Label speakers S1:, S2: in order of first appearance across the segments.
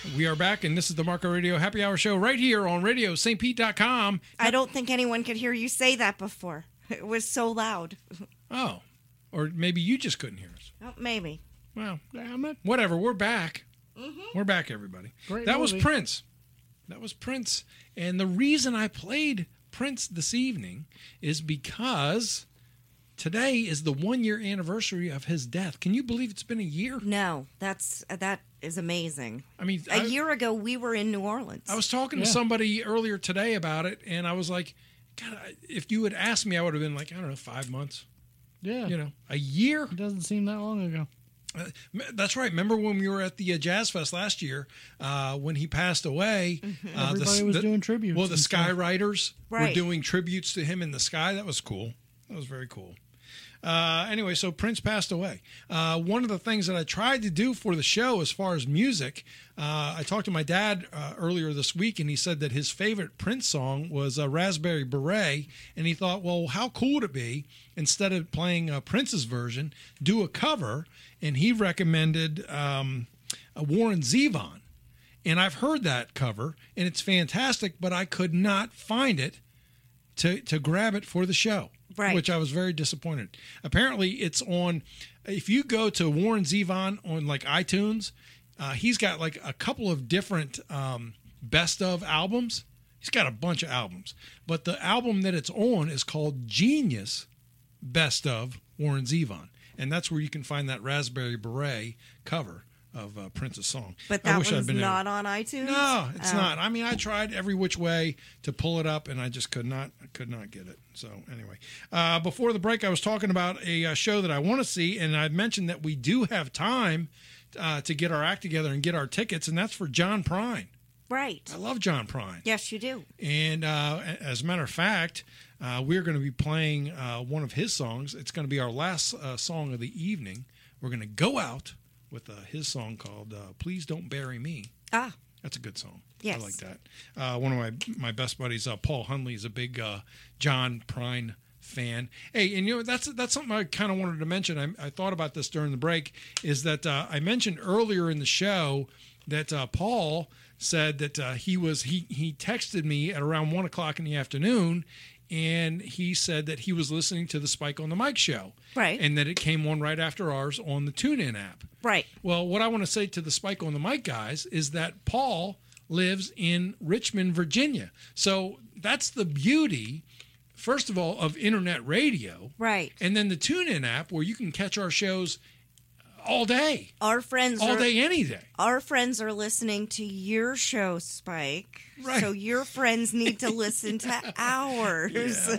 S1: We are back, and this is the Marco Radio Happy Hour Show right here on RadioSt.Pete.com.
S2: I don't think anyone could hear you say that before. It was so loud.
S1: Oh, or maybe you just couldn't hear us.
S2: Oh, maybe.
S1: Well,
S3: Damn it.
S1: whatever. We're back.
S2: Mm-hmm.
S1: We're back, everybody.
S3: Great
S1: That was
S3: movie.
S1: Prince. That was Prince. And the reason I played Prince this evening is because today is the 1-year anniversary of his death. Can you believe it's been a year?
S2: No, that is amazing.
S1: I mean,
S2: A year ago, we were in New Orleans.
S1: I was talking to somebody earlier today about it, and I was like, God, if you had asked me, I would have been like, I don't know, 5 months.
S3: Yeah.
S1: You know, a year.
S3: It doesn't seem that long ago.
S1: That's right. Remember when we were at the Jazz Fest last year when he passed away?
S3: Everybody was doing tributes.
S1: Well, the
S3: and stuff.
S1: Skywriters were
S2: Right.
S1: doing tributes to him in the sky. That was cool. That was very cool. Anyway, so Prince passed away. One of the things that I tried to do for the show as far as music, I talked to my dad earlier this week, and he said that his favorite Prince song was Raspberry Beret, and he thought, well, how cool would it be, instead of playing Prince's version, do a cover, and he recommended Warren Zevon. And I've heard that cover, and it's fantastic, but I could not find it to grab it for the show.
S2: Right.
S1: Which I was very disappointed. Apparently, it's on. If you go to Warren Zevon on like iTunes, he's got like a couple of different best of albums. He's got a bunch of albums, but the album that it's on is called Genius Best of Warren Zevon, and that's where you can find that Raspberry Beret cover of Prince's song.
S2: But
S1: I
S2: that
S1: wish I'd
S2: one's
S1: been
S2: not on iTunes?
S1: No, it's
S2: Oh.
S1: not. I mean, I tried every which way to pull it up, and I just could not get it. So anyway, before the break, I was talking about a show that I want to see, and I mentioned that we do have time to get our act together and get our tickets, and that's for John Prine.
S2: Right.
S1: I love John Prine.
S2: Yes, you do.
S1: And as a matter of fact, we're going to be playing one of his songs. It's going to be our last song of the evening. We're going to go out with his song called Please Don't Bury Me.
S2: Ah,
S1: That's a good song.
S2: Yes.
S1: I like that. One of my best buddies, Paul Hunley, is a big John Prine fan. Hey, and you know, that's something I kind of wanted to mention. I thought about this during the break, is that I mentioned earlier in the show that Paul said that he texted me at around 1 o'clock in the afternoon, and he said that he was listening to the Spike on the Mic show.
S2: Right.
S1: And that it came on right after ours on the TuneIn app.
S2: right.
S1: Well, what I want to say to the Spike on the Mic guys is that Paul lives in Richmond, Virginia. So that's the beauty, first of all, of internet radio.
S2: Right.
S1: And then the TuneIn app, where you can catch our shows all day,
S2: Our friends
S1: all
S2: are
S1: day, any day.
S2: our friends are listening to your show, Spike.
S1: Right.
S2: So your friends need to listen to ours.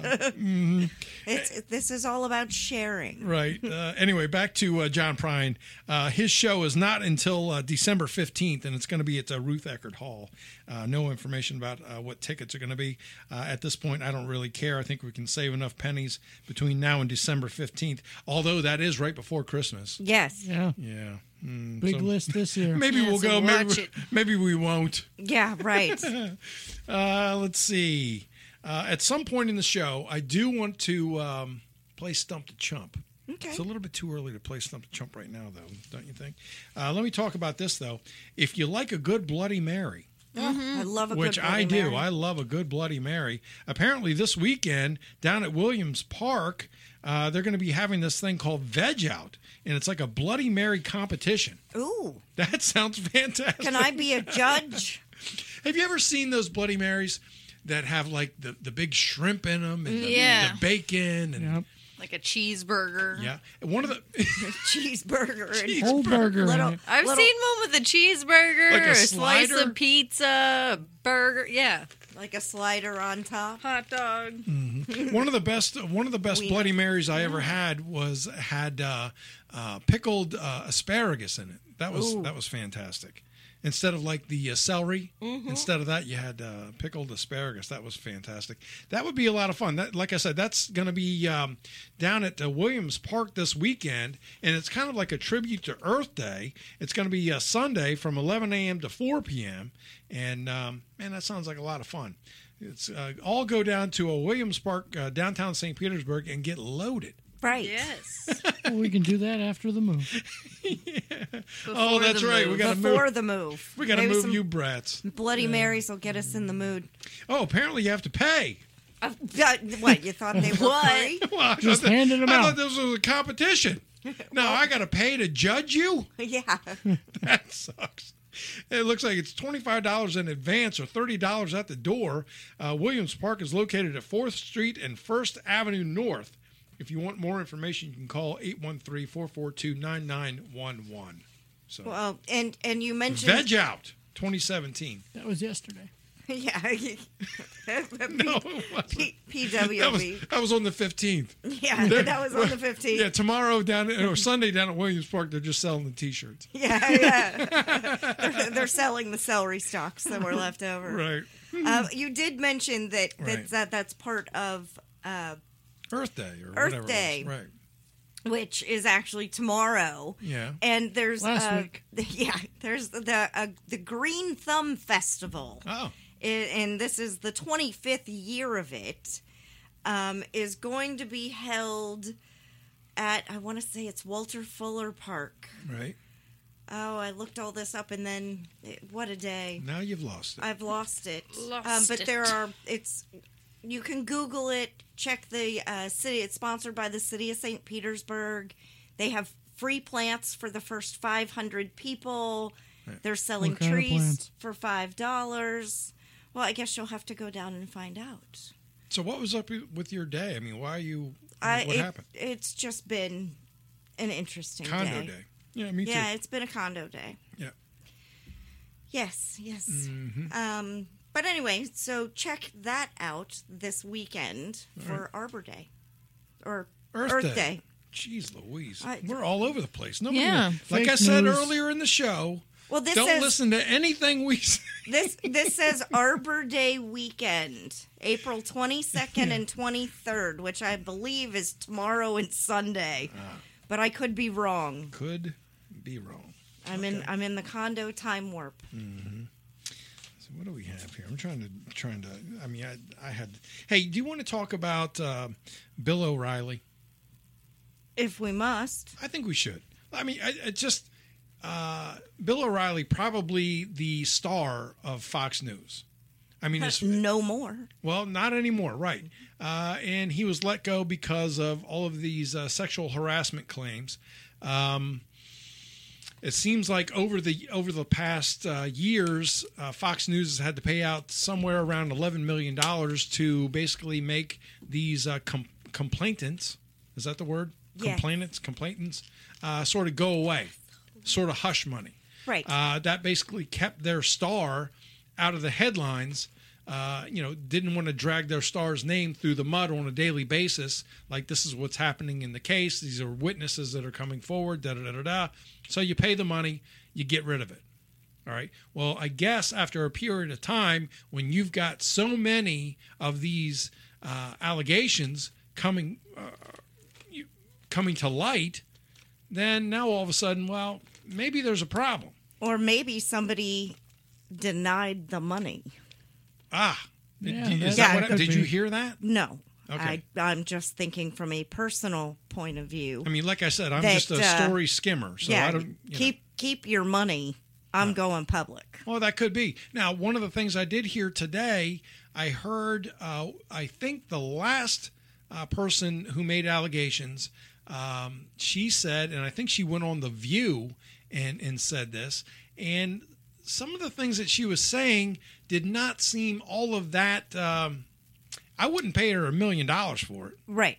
S2: This is all about sharing.
S1: Right. Anyway, back to John Prine. His show is not until December 15th, and it's going to be at Ruth Eckerd Hall. No information about what tickets are going to be. At this point, I don't really care. I think we can save enough pennies between now and December 15th, although that is right before Christmas.
S2: Yes.
S3: Yeah.
S1: Yeah.
S3: Big list this year.
S1: Maybe
S2: Yeah,
S1: we'll
S2: so
S1: go.
S2: watch it.
S1: Maybe we won't.
S2: Yeah, right.
S1: Let's see. At some point in the show, I do want to play Stump the Chump.
S2: Okay.
S1: It's a little bit too early to play Stump the Chump right now, though, don't you think? Let me talk about this, though. If you like a good Bloody Mary,
S2: I love a
S1: which
S2: good
S1: I
S2: Bloody
S1: do.
S2: Mary.
S1: I love a good Bloody Mary. Apparently, this weekend down at Williams Park, they're going to be having this thing called Veg Out, and it's like a Bloody Mary competition.
S2: Ooh.
S1: That sounds fantastic.
S2: Can I be a judge?
S1: Have you ever seen those Bloody Marys that have like the big shrimp in them and
S4: Yeah.
S1: the bacon and
S3: Yep.
S4: Like a cheeseburger.
S1: yeah, one of the
S2: Cheeseburger. And
S3: Whole burger. in
S2: little,
S3: it.
S4: I've
S2: little-
S4: seen one with a cheeseburger,
S1: Like a
S4: a slice
S1: slider?
S4: of pizza, burger, yeah,
S2: like a slider on top.
S4: hot dog.
S1: one of the best
S2: Wiener.
S1: Bloody Marys I ever had had pickled asparagus in it. That was fantastic. Instead of like the celery, instead of that you had pickled asparagus. That was fantastic. That would be a lot of fun. That, like I said, that's going to be down at Williams Park this weekend, and it's kind of like a tribute to Earth Day. It's going to be Sunday from 11 a.m. to 4 p.m. And man, that sounds like a lot of fun. It's all go down to Williams Park, downtown St. Petersburg, and get loaded.
S2: Right.
S4: Yes.
S3: Well, we can do that after the move.
S1: Oh, that's right. We got to
S2: Before
S1: move.
S2: the move.
S1: We got to
S2: Maybe
S1: move
S2: some
S1: you brats.
S2: Bloody Marys will get us in the mood.
S1: Oh, apparently you have to pay.
S2: What, you thought they were
S4: What?
S2: free?
S1: Well, I
S3: Just
S1: thought
S3: handing them
S1: I
S3: out.
S1: thought this was a competition. Now I got to pay to judge you?
S2: Yeah.
S1: That sucks. It looks like it's $25 in advance or $30 at the door. Williams Park is located at 4th Street and 1st Avenue North. If you want more information, you can call 813-442-9911. So,
S2: Well, and you mentioned
S1: Veg Out 2017.
S3: That was yesterday.
S2: yeah.
S1: No, it wasn't.
S2: PWB.
S1: That was on the 15th.
S2: Yeah, that was on the 15th.
S1: Yeah, tomorrow or Sunday down at Williams Park, they're just selling the T-shirts.
S2: Yeah. They're selling the celery stalks that were left over.
S1: Right.
S2: You did mention that
S1: Right.
S2: that's part of
S1: Earth Day or
S2: Earth
S1: whatever.
S2: Day.
S1: It was. Right.
S2: which is actually tomorrow.
S1: Yeah.
S2: And there's
S3: Last week.
S2: Yeah, there's the Green Thumb Festival.
S1: Oh.
S2: And this is the 25th year of it. Is going to be held at, I want to say it's Walter Fuller Park.
S1: Right.
S2: Oh, I looked all this up and then, what a day.
S1: Now you've lost it.
S2: I've lost it.
S4: Lost
S2: but
S4: it.
S2: there are, you can Google it, check the city. It's sponsored by the city of St. Petersburg. They have free plants for the first 500 people.
S1: Right.
S2: They're selling
S3: What kind of
S2: trees
S3: plants?
S2: for $5. Well, I guess you'll have to go down and find out.
S1: So what was up with your day? I mean, why are you? What happened?
S2: It's just been an interesting
S1: Condo day. Yeah, me too.
S2: Yeah, it's been a condo day.
S1: Yeah.
S2: Yes.
S1: Mm-hmm.
S2: But anyway, so check that out this weekend for Arbor Day. Or
S1: Earth
S2: Day.
S1: Jeez Louise.
S2: I-
S1: We're all over the place. Nobody
S4: Yeah.
S1: like
S3: Fake
S1: I said
S3: news.
S1: earlier in the show,
S2: Well, this
S1: don't
S2: says
S1: listen to anything we say.
S2: this says Arbor Day weekend, April 22nd and 23rd, which I believe is tomorrow and Sunday. But I could be wrong.
S1: Could be wrong.
S2: I'm in the condo time warp.
S1: So what do we have here? I'm trying to. I mean, I had. Hey, do you want to talk about Bill O'Reilly?
S2: If we must.
S1: I think we should. I mean, I just Bill O'Reilly, probably the star of Fox News. I mean,
S2: No more.
S1: well, not anymore, right? And he was let go because of all of these sexual harassment claims. It seems like over the past years, Fox News has had to pay out somewhere around $11 million to basically make these complainants. Is that the word?
S2: Yes.
S1: Complainants, sort of go away, sort of hush money.
S2: Right.
S1: That basically kept their star out of the headlines. Didn't want to drag their star's name through the mud on a daily basis. Like, this is what's happening in the case. These are witnesses that are coming forward. So you pay the money, you get rid of it. All right. Well, I guess after a period of time, when you've got so many of these allegations coming to light, then now all of a sudden, well, maybe there's a problem.
S2: Or maybe somebody denied the money.
S1: Did you hear that?
S2: No.
S1: Okay.
S2: I'm just thinking from a personal point of view.
S1: I mean, like I said, I'm
S2: That,
S1: just a story skimmer, so I don't.
S2: Keep your money. I'm going public.
S1: Well, that could be. Now, one of the things I did hear today, I heard. I think the last person who made allegations, she said, and I think she went on The View and said this, and some of the things that she was saying did not seem all of that. I wouldn't pay her $1 million for it.
S2: Right.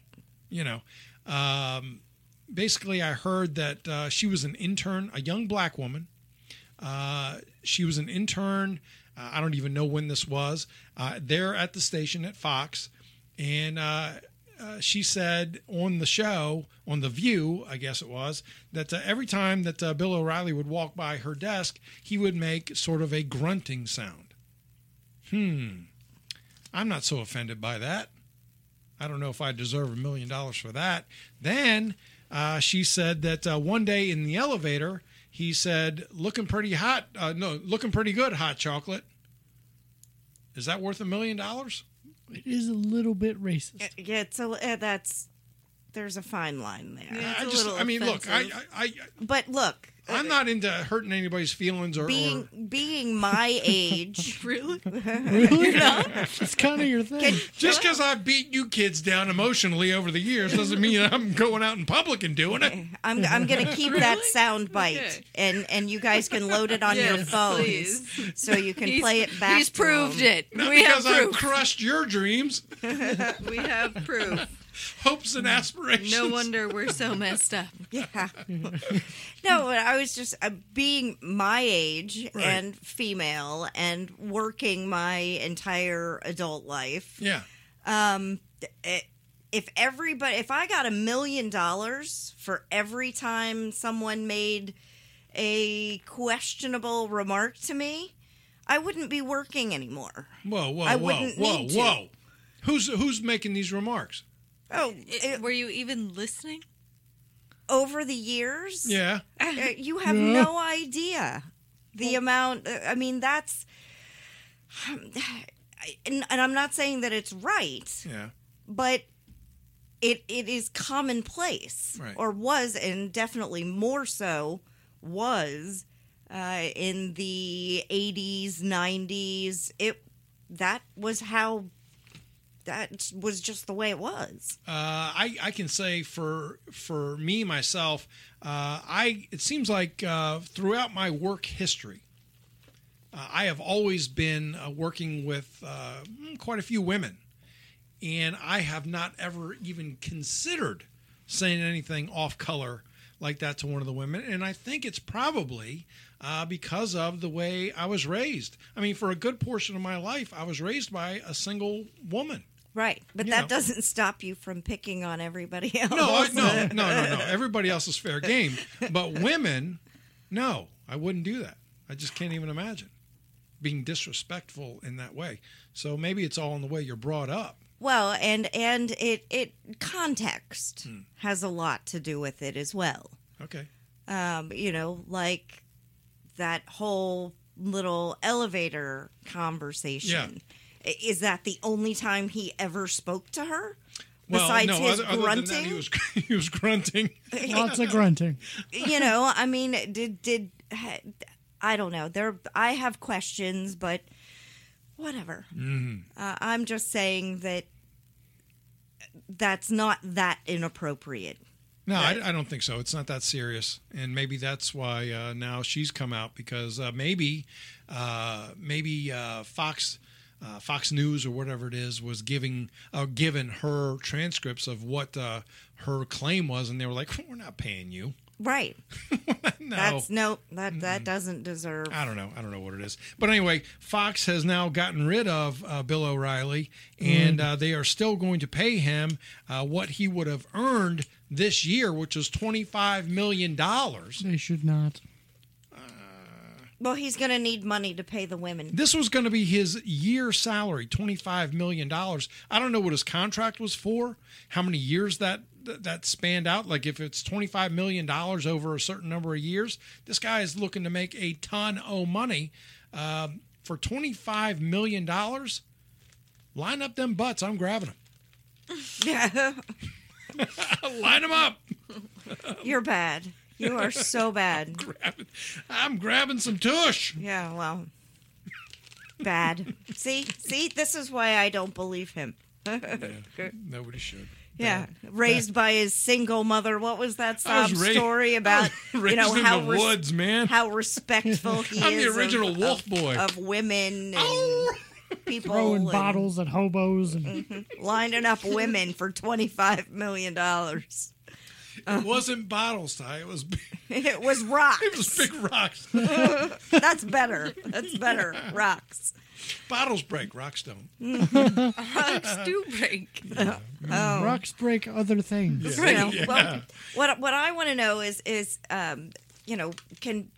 S1: Basically, I heard that she was an intern, a young black woman. She was an intern. I don't even know when this was. There at the station at Fox. And she said on the show, on The View, I guess it was, that every time that Bill O'Reilly would walk by her desk, he would make sort of a grunting sound. I'm not so offended by that. I don't know if I deserve $1 million for that. Then she said that one day in the elevator, he said, looking pretty good, hot chocolate. Is that worth $1 million?
S3: It is a little bit racist.
S2: Yeah, so there's a fine line there.
S4: Yeah.
S1: I
S4: It's a
S1: just,
S4: little
S1: I mean, look,
S4: offensive.
S2: But look,
S1: I'm not into hurting anybody's feelings or
S2: being my age,
S4: Really?
S3: Really? It's kind of your thing.
S1: just because I've beat you kids down emotionally over the years doesn't mean I'm going out in public and doing it.
S2: I'm going to keep that
S4: Really?
S2: sound bite,
S4: Okay.
S2: and you guys can load it on your
S4: Yes,
S2: phones,
S4: please.
S2: so you can play it back.
S4: He's
S2: to
S4: proved
S2: 'em.
S4: it.
S1: Not
S4: We have
S1: because I've
S4: proof.
S1: crushed your dreams,
S4: We have proof.
S1: hopes, and aspirations.
S4: No wonder we're so messed up.
S2: Yeah. No, I was just being my age
S1: Right.
S2: and female and working my entire adult life.
S1: Yeah.
S2: If I got $1 million for every time someone made a questionable remark to me, I wouldn't be working anymore.
S1: Whoa,
S2: I
S1: whoa,
S2: wouldn't
S1: whoa,
S2: need to.
S1: whoa. Who's making these remarks?
S2: Oh,
S4: Were you even listening?
S2: over the years,
S1: Yeah.
S2: you have no idea the amount. I mean, that's, and I'm not saying that it's right,
S1: Yeah.
S2: but it is commonplace,
S1: Right.
S2: or was, and definitely more so was in the 80s, 90s. That was just the way it was.
S1: I can say for me myself, it seems like throughout my work history, I have always been working with quite a few women, and I have not ever even considered saying anything off color like that to one of the women, and I think it's probably because of the way I was raised. I mean, for a good portion of my life, I was raised by a single woman.
S2: Right, but
S1: You
S2: that
S1: know.
S2: doesn't stop you from picking on everybody else.
S1: No. Everybody else is fair game, but women, no, I wouldn't do that. I just can't even imagine being disrespectful in that way. So maybe it's all in the way you're brought up.
S2: Well, and it context
S1: Hmm.
S2: has a lot to do with it as well.
S1: Okay.
S2: Like that whole little elevator conversation. Is that the only time he ever spoke to her?
S1: Well,
S2: Besides
S1: no,
S2: his
S1: other
S2: grunting?
S1: than that, he was grunting.
S3: Lots of grunting.
S2: I mean, I don't know. I have questions, but whatever. I'm just saying that that's not that inappropriate.
S1: No, I don't think so. It's not that serious, and maybe that's why now she's come out because maybe Fox News or whatever it is was given her transcripts of what her claim was, and they were like, "We're not paying you."
S2: Right.
S1: No,
S2: That doesn't deserve.
S1: I don't know what it is. But anyway, Fox has now gotten rid of Bill O'Reilly, and they are still going to pay him what he would have earned this year, which was $25 million.
S3: They should not.
S2: Well, he's going to need money to pay the women.
S1: This was going to be his year salary, $25 million. I don't know what his contract was for, how many years that spanned out. Like if it's $25 million over a certain number of years, this guy is looking to make a ton of money. For $25 million, line up them butts. I'm grabbing them.
S2: Yeah.
S1: Line them up.
S2: You're bad. You are so bad.
S1: I'm grabbing some tush.
S2: Yeah, well. Bad. See, this is why I don't believe him.
S1: Nobody should.
S2: Yeah, raised by his single mother. What was that
S1: I was
S2: sob
S1: raised-
S2: story about?
S1: Raised in
S2: how
S1: the woods, man.
S2: how respectful he
S1: I'm
S2: is.
S1: the original
S2: of,
S1: wolf
S2: of-
S1: boy.
S2: of women and
S1: Oh!
S2: people
S3: Throwing
S2: and
S3: bottles at hobos and
S2: lining up women for $25 million.
S1: It wasn't bottles, Ty. It was
S2: It was rocks.
S1: it was big rocks.
S2: That's better. That's better. Rocks.
S1: Bottles break, rocks don't.
S4: Rocks do break.
S3: rocks break other things.
S2: You know, well, what I want to know is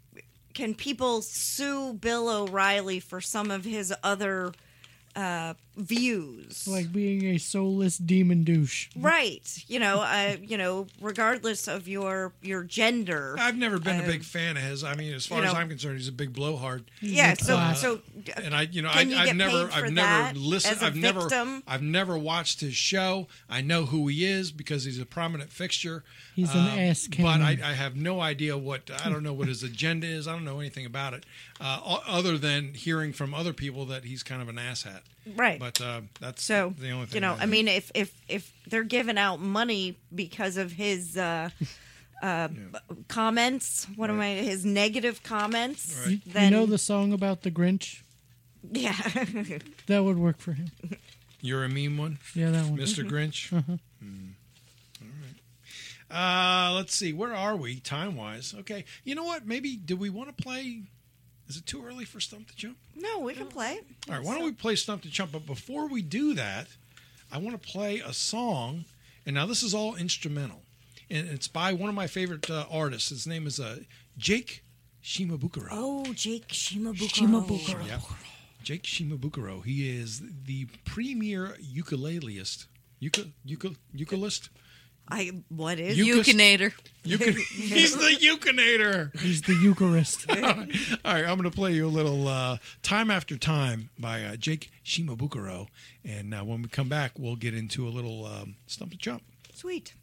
S2: can people sue Bill O'Reilly for some of his other views.
S3: Like being a soulless demon douche.
S2: Right. Regardless of your gender.
S1: I've never been a big fan of his. I mean, as far as I'm concerned, he's a big blowhard.
S2: Yeah.
S3: class.
S1: And I've
S2: Can you get
S1: never,
S2: paid for
S1: I've
S2: that
S1: never listened.
S2: as a victim?
S1: I've never watched his show. I know who he is because he's a prominent fixture.
S3: He's an ass
S1: But
S3: cannon.
S1: I have no idea I don't know what his agenda is. I don't know anything about it, other than hearing from other people that he's kind of an asshat.
S2: Right.
S1: But that's
S2: So,
S1: the only thing.
S2: I mean, if they're giving out money because of his comments, his negative comments,
S1: Right.
S2: then
S3: You know the song about the Grinch?
S2: yeah.
S3: That would work for him.
S1: You're a mean one,
S3: Yeah, that one.
S1: Mr. Grinch.
S3: Uh-huh.
S1: All right. Let's see. Where are we time wise? Okay. You know what? Maybe do we want to play? Is it too early for Stump the Chump?
S2: No, we can play.
S1: All right. Why don't we play Stump the Chump? But before we do that, I want to play a song. And now this is all instrumental, and it's by one of my favorite artists. His name is Jake Shimabukuro.
S2: Oh, Jake Shimabukuro.
S1: Yeah. Jake Shimabukuro. He is the premier ukuleleist. Ukulist?
S2: What is
S4: Eucanator.
S1: He's the Eucanator.
S3: He's the Eucharist.
S1: All right, I'm going to play you a little Time After Time by Jake Shimabukuro. And when we come back, we'll get into a little Stump the Chump.
S2: Sweet.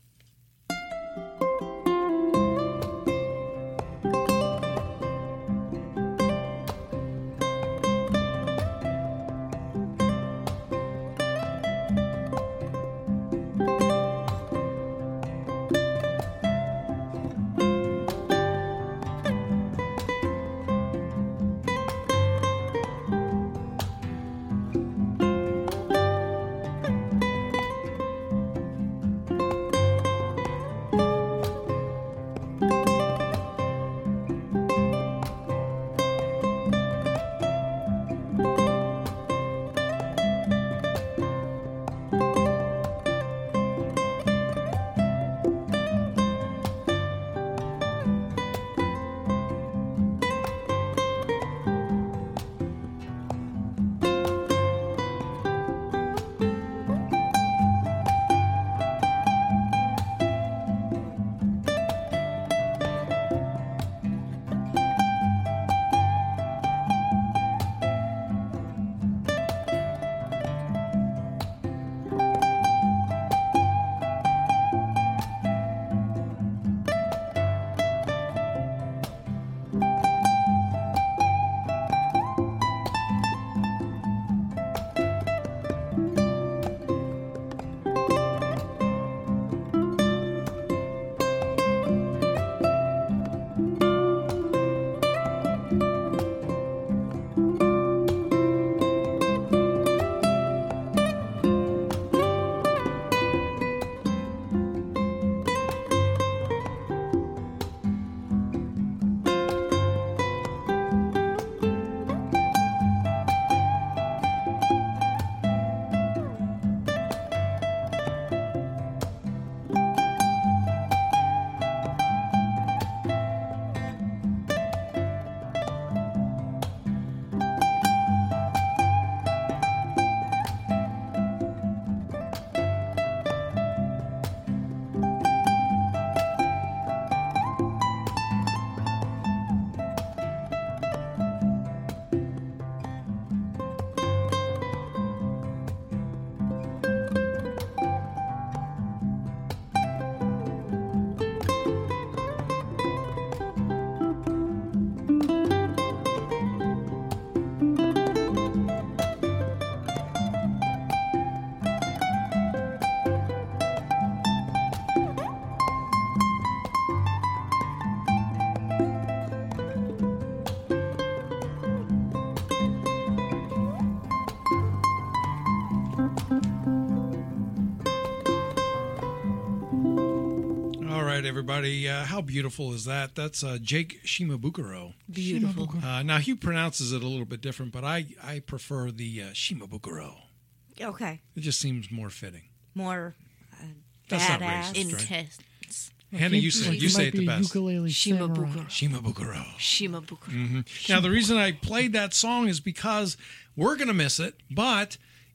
S1: everybody. How beautiful is that? That's Jake Shimabukuro.
S4: Beautiful.
S1: Now, he pronounces it a little bit different, but I prefer the Shimabukuro.
S2: Okay.
S1: It just seems more fitting.
S2: More
S1: That's not
S2: badass.
S1: racist.
S4: Intense.
S1: Hannah, you say it the best.
S3: Ukulele samurai.
S4: Shimabukuro.
S1: Shimabukuro.
S4: Shimabukuro.
S1: Mm-hmm. Now, the reason I played that song is because we're going to miss it, but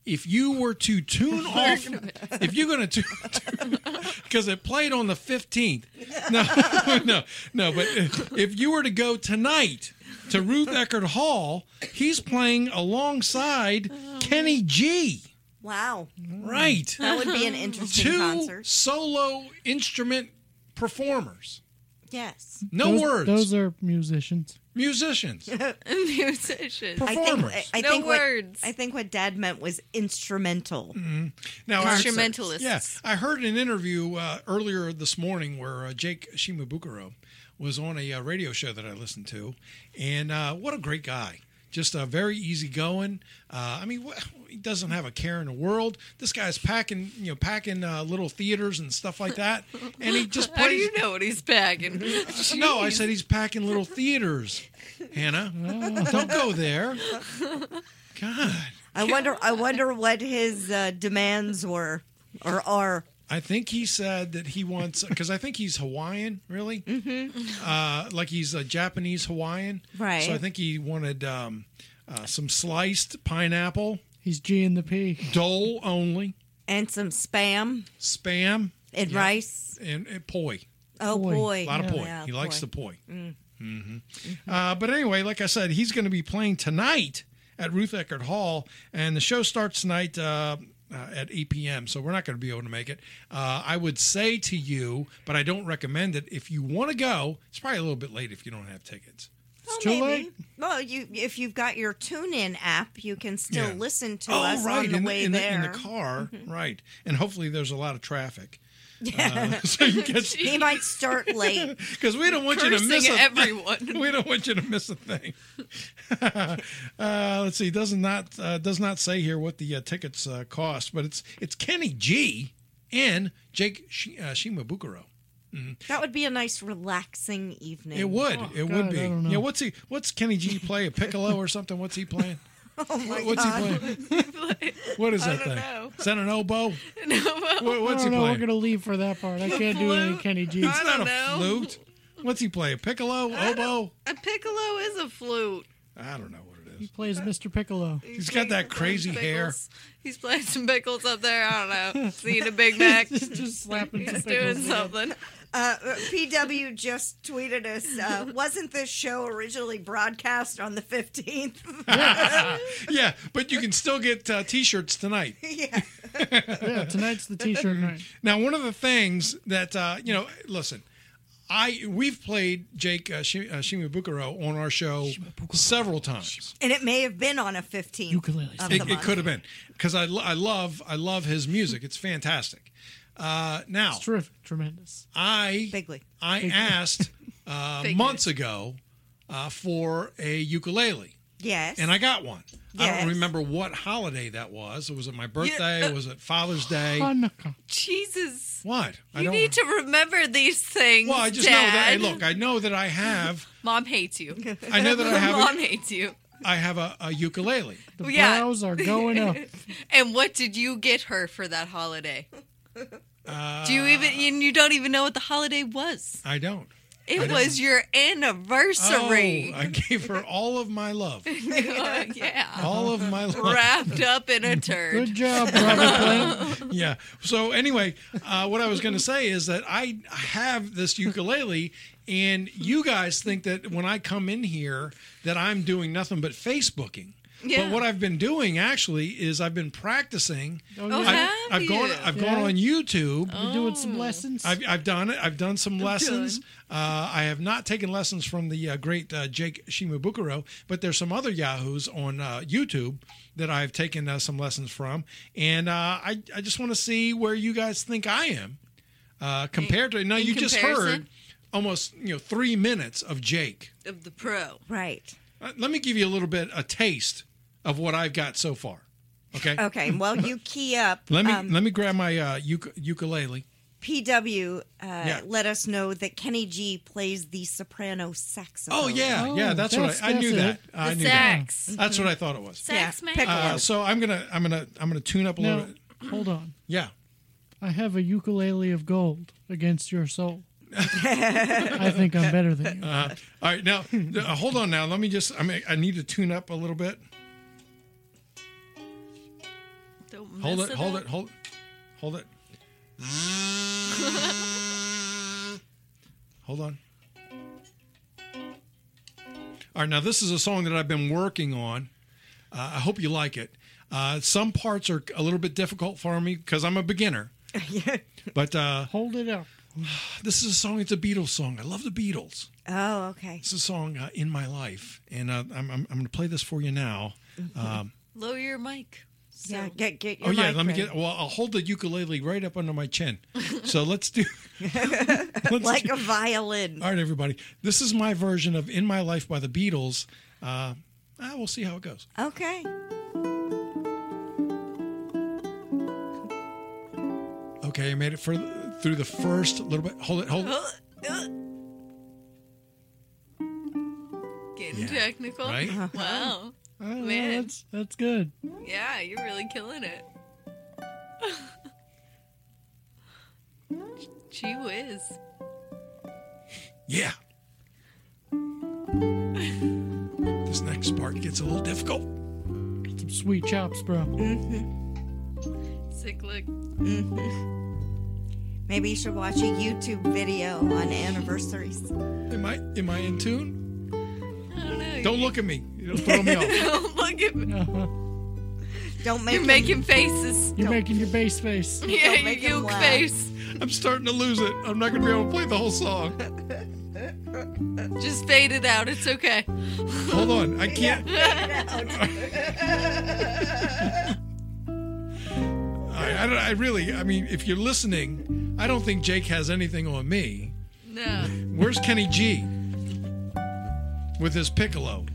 S1: if you were to tune off, if you're going to tune, because it played on the 15th. No. But if you were to go tonight to Ruth Eckerd Hall, he's playing alongside Kenny G.
S2: Wow.
S1: Right.
S2: That would be an interesting
S1: Two
S2: concert.
S1: solo instrument performers.
S2: Yes.
S1: No words.
S3: Those are musicians.
S1: Musicians.
S4: Musicians.
S1: Performers.
S2: I
S4: No
S2: think
S4: words.
S2: I think what Dad meant was instrumental.
S1: Now, I-
S4: Instrumentalists.
S1: Yeah, I heard an interview earlier this morning where Jake Shimabukuro was on a radio show that I listened to, and what a great guy. Just very easygoing. I mean, he doesn't have a care in the world. This guy's packing little theaters and stuff like that, and he just
S4: How do
S1: plays.
S4: you know what he's packing?
S1: No, I said he's packing little theaters. Hannah, don't go there. God.
S2: I wonder what his demands were or are.
S1: I think he said that he wants, because I think he's Hawaiian, really. Mm-hmm. Like he's a Japanese Hawaiian.
S2: Right.
S1: So I think he wanted some sliced pineapple,
S3: He's G in the P.
S1: dole only,
S2: And some spam
S1: spam,
S2: and rice.
S1: and poi.
S2: Oh,
S3: Poi.
S2: boy.
S1: A lot of poi.
S2: Yeah,
S1: He likes the
S2: poi.
S1: poi. But anyway, like I said, he's going to be playing tonight at Ruth Eckerd Hall, and the show starts tonight at 8 p.m., so we're not going to be able to make it. I would say to you, but I don't recommend it, if you want to go, it's probably a little bit late if you don't have tickets.
S2: Well,
S3: too
S2: maybe.
S3: late.
S2: Well, if you've got your TuneIn app, you can still
S1: Yeah.
S2: listen to us
S1: right,
S2: on the
S1: in,
S2: way
S1: in
S2: there.
S1: the car, right. And hopefully there's a lot of traffic. So you get,
S2: He might start late.
S1: because we don't want you to
S4: Cursing
S1: miss
S4: everyone.
S1: We don't want you to miss a thing. Let's see. Does not say here what the tickets cost, but it's Kenny G and Jake Shimabukuro.
S2: That would be a nice, relaxing evening.
S1: It would.
S3: Oh,
S1: It
S3: God,
S1: would be.
S3: I don't know.
S1: Yeah. What's Kenny G play? A piccolo or something? What's he playing?
S2: Oh my
S1: What's
S2: God.
S1: he playing? What is that
S4: don't
S1: thing?
S4: know.
S1: Is that an oboe?
S4: No,
S1: What's
S3: I
S1: he
S3: don't know. We're
S1: playing?
S3: going to leave for that part. I can't do any
S4: flute?
S3: Kenny G.
S1: It's not
S4: don't
S1: a
S4: know.
S1: flute. What's he play? A piccolo? Oboe?
S4: a piccolo is a flute.
S1: I don't know what it
S3: He
S1: is.
S3: plays Mr. Piccolo.
S1: He's got that crazy hair.
S4: Pickles. He's playing some pickles up there. I don't know. Eating a Big Mac.
S3: just slapping some
S4: He's
S3: pickles
S4: doing
S3: together.
S4: something.
S2: PW just tweeted us, wasn't this show originally broadcast on the 15th?
S1: Yeah, but you can still get T-shirts tonight.
S2: Yeah.
S3: Yeah, tonight's the T-shirt night.
S1: Now, one of the things that listen, we've played Jake Shimabukuro on our show several times.
S2: And it may have been on a 15th.
S3: Ukulele.
S2: of the
S1: It
S2: month.
S1: could have been, because I love his music. It's fantastic. Now,
S3: It's terrific. Tremendous.
S2: Bigly.
S1: I asked
S4: Big
S1: months ago for a ukulele,
S2: Yes.
S1: and I got one. I
S2: Yes.
S1: don't remember what holiday that was. Was it my birthday? Was it Father's Day?
S3: Hanukkah.
S4: Jesus.
S1: What?
S4: You need to remember these things.
S1: Well, I just know that. Hey,
S4: Dad.
S1: look, I know that I have.
S4: Mom hates you.
S1: I know that I have.
S4: Mom hates you.
S1: I have a ukulele.
S3: The
S4: Yeah.
S3: brows are going up.
S4: And what did you get her for that holiday? Do you even? You don't even know what the holiday was.
S1: I don't.
S4: It was your anniversary.
S1: Oh, I gave her all of my love.
S4: Yeah.
S1: All of my love.
S4: Wrapped up in a turd.
S3: Good job, Robert Plant.
S1: Yeah. So anyway, what I was going to say is that I have this ukulele, and you guys think that when I come in here that I'm doing nothing but Facebooking.
S4: Yeah.
S1: But what I've been doing actually is I've been practicing.
S3: Oh,
S4: Oh,
S3: yeah.
S4: have
S1: I've gone.
S4: you?
S1: I've gone
S3: Yeah.
S1: on YouTube.
S3: You're doing some lessons.
S1: I've done it. I've done some lessons. I have not taken lessons from the great Jake Shimabukuro, but there's some other yahoos on YouTube that I've taken some lessons from, and I just want to see where you guys think I am compared to. Now
S4: in
S1: you just
S4: comparison?
S1: heard almost 3 minutes of Jake.
S4: Of the pro.
S2: Right.
S1: Let me give you a taste of what I've got so far. Okay.
S2: Okay. Well, you key up.
S1: Let me grab my ukulele.
S2: PW
S1: Yeah.
S2: let us know that Kenny G plays the soprano saxophone.
S1: Oh yeah,
S3: Oh,
S1: yeah. That's what I knew
S3: that's
S1: that.
S3: it.
S1: I
S4: The
S1: knew that.
S4: sax.
S1: That's what I thought it was.
S4: Sax man.
S2: piccolo.
S1: So I'm gonna tune up a little
S3: Now,
S1: bit.
S3: hold on.
S1: Yeah.
S3: I have a ukulele of gold against your soul. I think I'm better than you.
S1: All right. Now, hold on. Now, let me just. I need to tune up a little bit.
S4: Don't
S1: Hold
S4: mess
S1: it, hold
S4: up.
S1: it, hold it. Hold on. All right, now this is a song that I've been working on. I hope you like it. Some parts are a little bit difficult for me because I'm a beginner. But
S3: Hold it up.
S1: this is a song. It's a Beatles song. I love the Beatles.
S2: Oh, okay.
S1: It's a song in my life, and I'm going to play this for you now.
S4: Lower your mic. So,
S2: Yeah, get your
S1: Oh yeah,
S2: mic
S1: let me
S2: ready.
S1: get. Well, I'll hold the ukulele right up under my chin. So let's do.
S2: like a violin.
S1: All right, everybody. This is my version of "In My Life" by the Beatles. We'll see how it goes.
S2: Okay.
S1: Okay, I made it through the first little bit. Hold it.
S4: Getting
S1: Yeah,
S4: technical.
S1: right?
S4: Wow.
S3: Oh,
S4: Man.
S3: that's good.
S4: Yeah, you're really killing it. Gee whiz.
S1: Yeah. This next part gets a little difficult.
S3: Some sweet chops, bro.
S4: Sick look.
S2: Maybe you should watch a YouTube video on anniversaries.
S1: Am I in tune?
S4: I don't know.
S1: Don't look at me. You'll throw me off.
S4: Don't look at me.
S3: Uh-huh.
S2: Don't make
S4: You're
S2: him-
S4: making faces.
S3: You're making your bass face.
S4: Yeah, your
S2: make him
S4: yoke
S2: laugh.
S4: face.
S1: I'm starting to lose it. I'm not going to be able to play the whole song.
S4: Just fade it out. It's okay.
S1: Hold on. I can't. I mean, if you're listening, I don't think Jake has anything on me.
S4: No.
S1: Where's Kenny G? With his piccolo.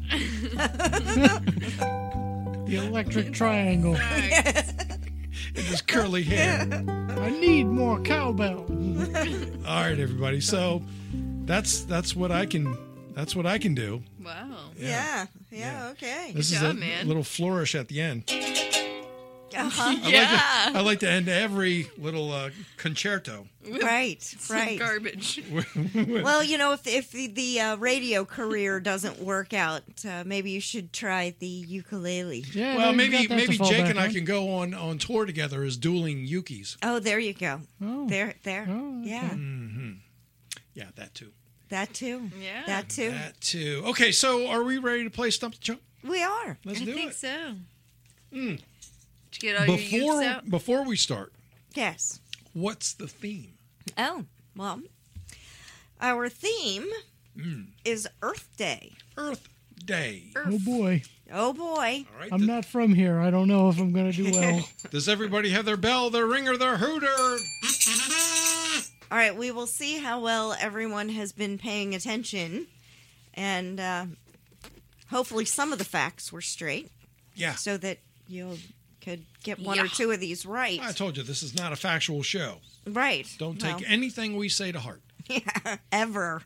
S3: The electric triangle.
S1: And his curly hair.
S3: I need more cowbell.
S1: All right, everybody. So that's what I can do.
S4: Wow.
S2: Yeah. Okay.
S1: This
S4: job,
S1: is a
S4: man.
S1: little flourish at the end.
S2: Uh-huh.
S4: Yeah.
S1: I like to end every little concerto.
S2: Right.
S4: Some
S2: Right.
S4: garbage.
S2: Well, if the radio career doesn't work out, maybe you should try the ukulele.
S3: Yeah.
S1: Well,
S3: you got
S1: maybe
S3: that to fall
S1: Jake
S3: back
S1: and I
S3: on.
S1: can go on tour together as dueling Yukis.
S2: Oh, there you go.
S3: Oh.
S2: There.
S3: Oh, okay.
S2: Yeah.
S1: Yeah, that too.
S2: That too.
S4: Yeah.
S2: That too.
S1: That too. Okay, so are we ready to play Stump the Chump?
S2: We are.
S1: Let's
S4: I
S1: do
S4: think
S1: it.
S4: so. Did you get all your utes out?
S1: Before we start,
S2: Yes.
S1: what's the theme?
S2: Oh, well, our theme is Earth Day.
S1: Earth Day.
S3: Oh boy.
S2: Oh boy.
S1: All right.
S3: I'm not from here. I don't know if I'm going to do well.
S1: Does everybody have their bell, their ringer, their hooter?
S2: All right, we will see how well everyone has been paying attention, and hopefully some of the facts were straight,
S1: Yeah.
S2: so that you could get one or
S4: Yeah.
S2: two of these right.
S1: I told you this is not a factual show.
S2: Right.
S1: Don't
S2: Well,
S1: take anything we say to heart.
S2: ever.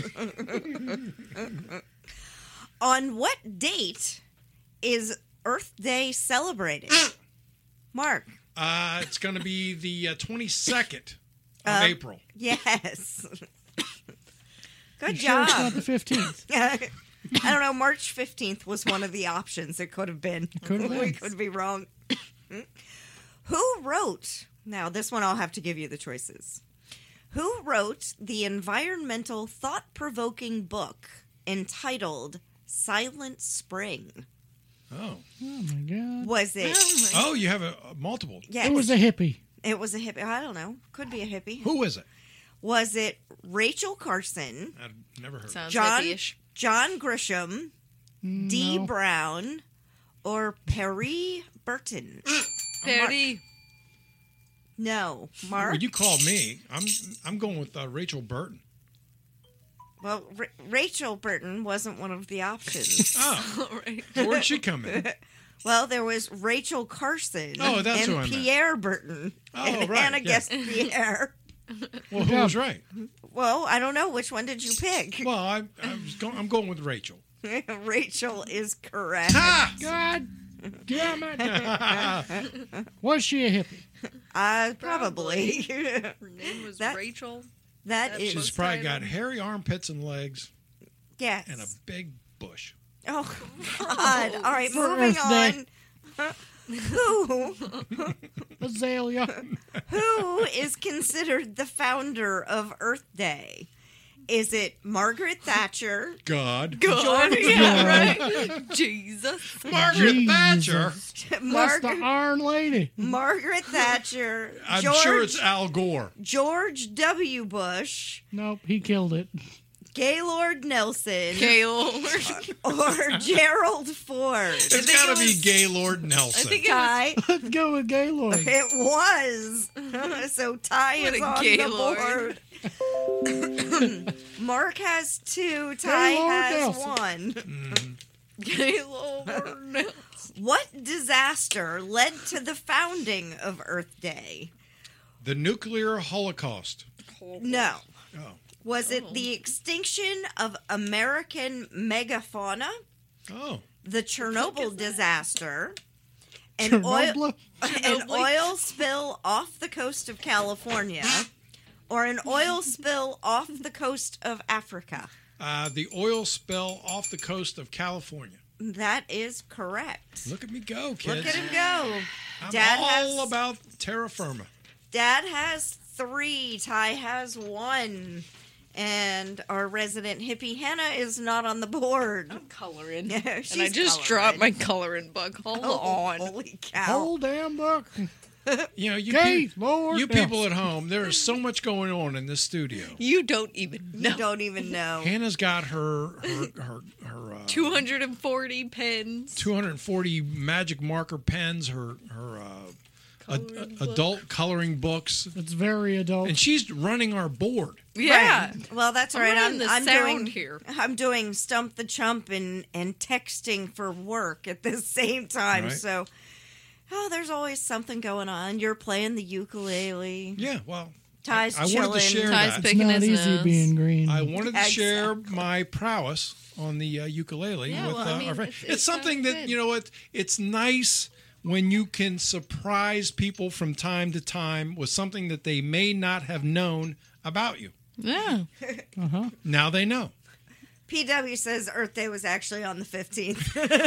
S2: On what date is Earth Day celebrated? Mark.
S1: It's going to be the 22nd of April.
S2: Yes. Good
S3: Sure it's
S2: job.
S3: not the 15th.
S2: I don't know. March 15th was one of the options. It could have been.
S3: Could have
S2: We
S3: been.
S2: could be wrong. Who wrote? Now, this one I'll have to give you the choices. Who wrote the environmental thought-provoking book entitled Silent Spring?
S1: Oh.
S3: Oh my God.
S2: Was it?
S1: Oh, you have a multiple.
S2: Yes.
S3: It was a hippie.
S2: It was a hippie. I don't know. Could be a hippie.
S1: Who is it?
S2: Was it Rachel Carson,
S1: I've never heard.
S4: Sounds
S2: John
S4: hippie-ish.
S2: John Grisham, Dee
S3: No.
S2: Brown, or Perry Burton?
S4: Perry.
S2: No, Mark.
S1: Well, you called me. I'm going with Rachel Burton.
S2: Well, Rachel Burton wasn't one of the options.
S1: Oh,
S4: All right.
S1: so where'd she come in?
S2: Well, there was Rachel Carson
S1: Oh, that's
S2: and
S1: who I meant.
S2: Pierre Burton.
S1: Oh,
S2: and
S1: right,
S2: Anna
S1: yeah.
S2: guessed Pierre.
S1: Well, who was right?
S2: Well, I don't know. Which one did you pick?
S1: Well, I'm going with Rachel.
S2: Rachel is correct.
S1: Ha!
S3: God damn it. Was she a hippie?
S2: Probably.
S4: Her name was
S2: That-
S4: Rachel.
S2: That
S4: That's
S2: is.
S1: She's probably got hairy armpits and legs
S2: Yes.
S1: and a big bush.
S2: Oh, God. All right,
S3: For
S2: moving
S3: Earth Day.
S2: on. Who
S3: Azalea.
S2: who is considered the founder of Earth Day? Is it Margaret Thatcher?
S1: God.
S4: God, yeah, right. Jesus.
S1: Margaret Thatcher.
S3: Jesus. That's the
S2: Margaret,
S3: Iron Lady.
S2: Margaret Thatcher.
S1: I'm sure it's Al Gore.
S2: George W. Bush,
S3: Nope, he killed it.
S2: Gaylord Nelson,
S4: Gaylord.
S2: or Gerald Ford.
S1: It's
S4: think
S1: got
S4: it
S1: to be
S4: was-
S1: Gaylord
S4: I
S1: Nelson.
S4: think it was
S2: Ty.
S3: Let's go with Gaylord.
S2: It was. So Ty
S4: What
S2: is
S4: a
S2: on
S4: Gaylord.
S2: the board. Mark has 2. Ty
S3: Gaylord
S2: has
S3: Nelson.
S2: 1.
S4: Gaylord.
S2: What disaster led to the founding of Earth Day?
S1: The nuclear holocaust.
S2: No.
S1: Oh.
S2: Was it the extinction of American megafauna,
S1: Oh.
S2: the Chernobyl disaster, an oil,
S3: Chernobyl?
S2: an oil spill off the coast of California, or an oil spill off the coast of Africa?
S1: The oil spill off the coast of California.
S2: That is correct.
S1: Look at me go, kids.
S2: Look at him go.
S1: I'm
S2: Dad
S1: all
S2: has-
S1: about terra firma.
S2: Dad has 3. Ty has 1. And our resident hippie Hannah is not on the board.
S4: I'm coloring.
S2: Yeah,
S4: and
S2: she's
S4: I just
S2: coloring.
S4: dropped my coloring book. Hold on.
S2: Holy cow.
S3: Whole damn book.
S1: You know,
S3: Gaylord
S1: you
S3: Nelson.
S1: people at home, there is so much going on in this studio.
S4: You don't even know.
S2: You don't even know.
S1: Hannah's got her
S4: 240 pens.
S1: 240 magic marker pens, her
S4: Coloring book.
S1: adult coloring books,
S3: It's very adult.
S1: and she's running our board.
S4: Yeah.
S2: Right. Well, that's
S4: I'm
S2: right.
S4: running the sound
S2: doing
S4: here.
S2: I'm doing Stump the Chump and texting for work at the same time.
S1: Right.
S2: So, there's always something going on. You're playing the ukulele.
S1: Yeah, well,
S2: Ty's
S1: I wanted
S2: chilling.
S1: to share
S4: Ty's
S1: that.
S3: it's
S4: picking
S3: not
S4: his
S3: easy
S4: nose.
S3: being green.
S1: I wanted to share
S2: Exactly.
S1: my prowess on the ukulele
S4: Yeah,
S1: with
S4: well, I mean,
S1: our friend.
S4: it's-
S1: It's
S4: it
S1: something
S4: sounds
S1: that,
S4: good.
S1: you know what, it's nice when you can surprise people from time to time with something that they may not have known about you.
S4: Yeah.
S3: Uh-huh.
S1: Now they know.
S2: PW says Earth Day was actually on the 15th.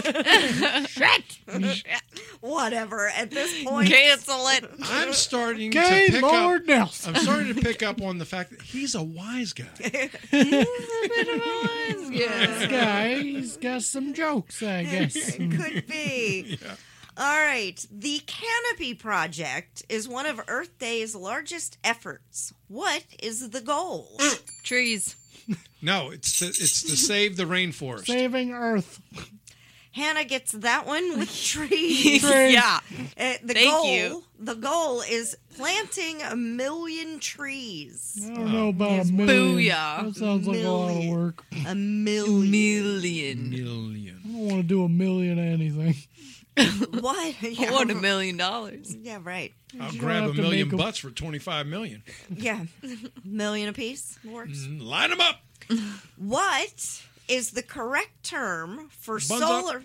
S2: Whatever. At this point,
S4: Cancel it.
S1: I'm starting to pick up.
S3: Gaylord Nelson.
S1: I'm starting to pick up on the fact that he's a wise guy.
S4: Yeah.
S3: This guy, he's got some jokes, I guess.
S2: it could be.
S1: Yeah.
S2: All right. The Canopy Project is one of Earth Day's largest efforts. What is the goal?
S4: Trees.
S1: No, it's to save the rainforest.
S3: Saving Earth.
S2: Hannah gets that one with trees.
S3: Trees.
S4: Yeah.
S2: The goal is planting 1 million trees.
S3: I don't know about a million.
S4: Booyah.
S3: That sounds like a lot of
S2: Million.
S3: work.
S2: 1 million.
S4: Million.
S1: Million.
S3: I don't want to do a million of anything.
S2: What?
S4: I
S2: Yeah,
S4: want $1 million.
S2: yeah, right.
S1: I'll
S3: You
S1: grab
S3: don't
S1: a
S3: have to
S1: million
S3: make 'em-
S1: butts for 25 million.
S2: Yeah. Million apiece works.
S1: Line them up.
S2: What is the correct term for
S1: Buns up.
S2: solar?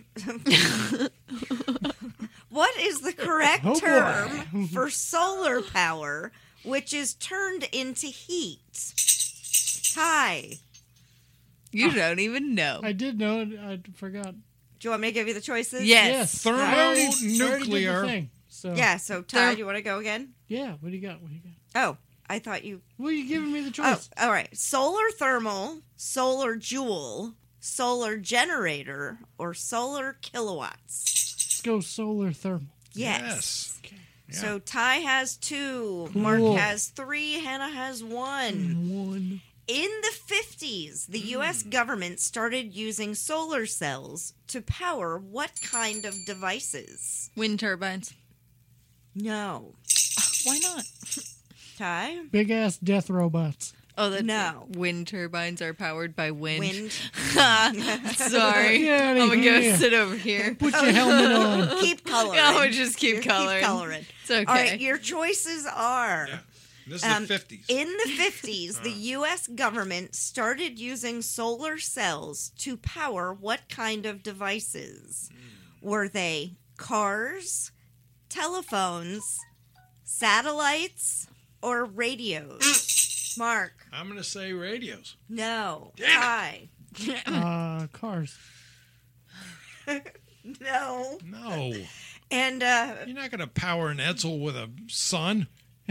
S2: What is the correct
S3: Oh, boy.
S2: term for solar power, which is turned into heat? Ty,
S4: You don't even know.
S3: I did know it. I forgot.
S2: do you want me to give you the choices?
S4: Yes.
S3: I already did the
S1: Thermonuclear.
S3: thing, so.
S2: Yeah. So Ty, do you want to go again?
S3: Yeah, what do you got? What do you got?
S2: Oh, I thought you.
S3: What are you giving me the
S2: Oh,
S3: choice?
S2: all right. Solar thermal, solar joule, solar generator, or solar kilowatts.
S3: Let's go solar thermal.
S2: Yes.
S3: Okay.
S1: Yeah.
S2: So Ty has 2,
S3: Cool.
S2: Mark has 3, Hannah has 1.
S3: One.
S2: In the 50s, the U.S. government started using solar cells to power what kind of devices?
S4: Wind turbines.
S2: No.
S4: Why not?
S2: Ty?
S3: Big ass death robots.
S4: Oh, that
S2: No.
S4: Wind turbines are powered by wind.
S2: Wind.
S4: Sorry.
S3: Get outta
S4: I'm gonna go
S3: here.
S4: sit over here.
S3: Put your helmet on.
S2: Keep coloring.
S4: Yeah, I would just keep coloring.
S2: Keep coloring.
S4: It's okay.
S2: All right, your choices are...
S1: Yeah. This is the 50s.
S2: In the 50s, the U.S. government started using solar cells to power what kind of devices? Were they cars, telephones, satellites, or radios? Mark,
S1: I'm going to say radios.
S2: no.
S1: Damn
S2: Ty,
S3: Cars.
S2: no.
S1: No.
S2: And
S1: You're not going to power an Edsel with a sun.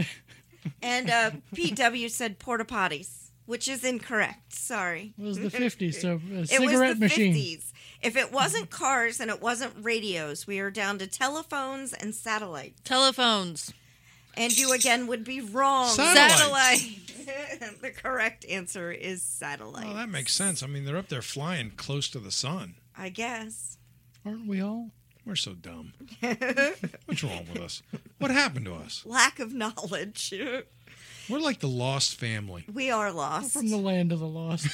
S2: PW said porta potties, which is incorrect. Sorry.
S3: It was the 50s, so a
S2: It was
S3: cigarette
S2: the
S3: machine.
S2: 50s. If it wasn't cars and it wasn't radios, we are down to telephones and satellites.
S4: Telephones.
S2: And you again would be wrong.
S1: Satellites.
S2: The correct answer is satellite.
S1: Well, that makes sense. I mean, they're up there flying close to the sun.
S2: I guess.
S3: Aren't we all?
S1: We're so dumb. What's wrong with us? What happened to us?
S2: Lack of knowledge.
S1: We're like the lost family.
S2: We are lost.
S3: From the land of the lost.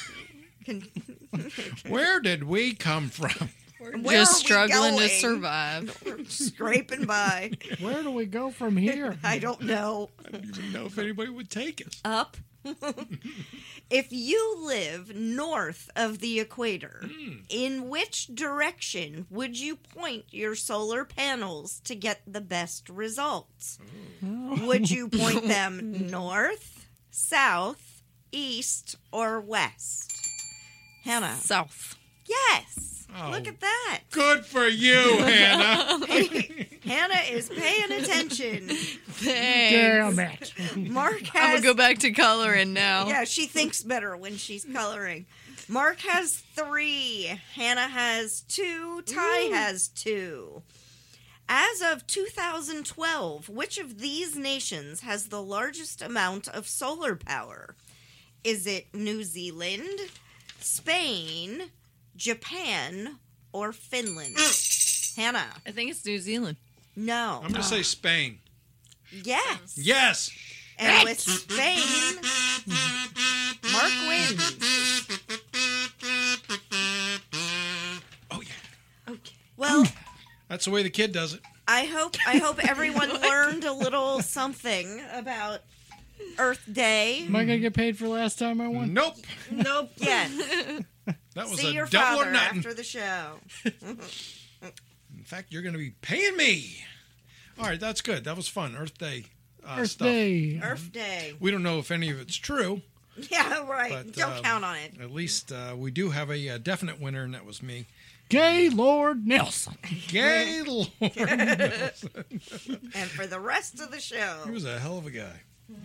S1: Where did we come from?
S2: Where
S4: Just
S2: are we
S4: struggling to
S2: going?
S4: survive.
S2: We're scraping by.
S3: Where do we go from here?
S2: I don't know.
S1: I don't even know if anybody would take us.
S2: Up. If you live north of the equator, in which direction would you point your solar panels to get the best results? Would you point them north, south, east, or west? Hannah.
S4: South.
S2: Yes.
S1: Oh.
S2: Look at that.
S1: Good for you, Hannah.
S2: Hannah is paying attention.
S4: Thanks.
S3: Damn it.
S2: Mark
S4: I'm
S2: has...
S4: going to go back to coloring now.
S2: Yeah, she thinks better when she's coloring. Mark has 3. Hannah has 2. Ty has 2. As of 2012, which of these nations has the largest amount of solar power? Is it New Zealand, Spain, Japan, or Finland? Hannah.
S4: I think it's New Zealand.
S2: No.
S1: I'm going to say Spain.
S2: Yes.
S1: Yes.
S2: And with Spain, Mark wins.
S1: Oh, yeah.
S2: Okay. Well,
S1: That's the way the kid does it.
S2: I hope everyone learned a little something about Earth Day.
S3: Am I going to get paid for last time I won?
S1: Nope.
S2: Nope. Yes.
S1: That was
S2: See
S1: a
S2: your
S1: double
S2: father
S1: or nothing.
S2: after the show.
S1: In fact, you're going to be paying me. All right, that's good. That was fun. Earth Day
S3: Earth
S1: stuff.
S3: Day.
S2: Earth Day.
S1: We don't know if any of it's true.
S2: Yeah, right.
S1: But,
S2: Don't count on it.
S1: At least we do have a definite winner, and that was me.
S3: Gaylord Nelson.
S1: Gaylord Nelson.
S2: And for the rest of the show,
S1: He was a hell of a guy.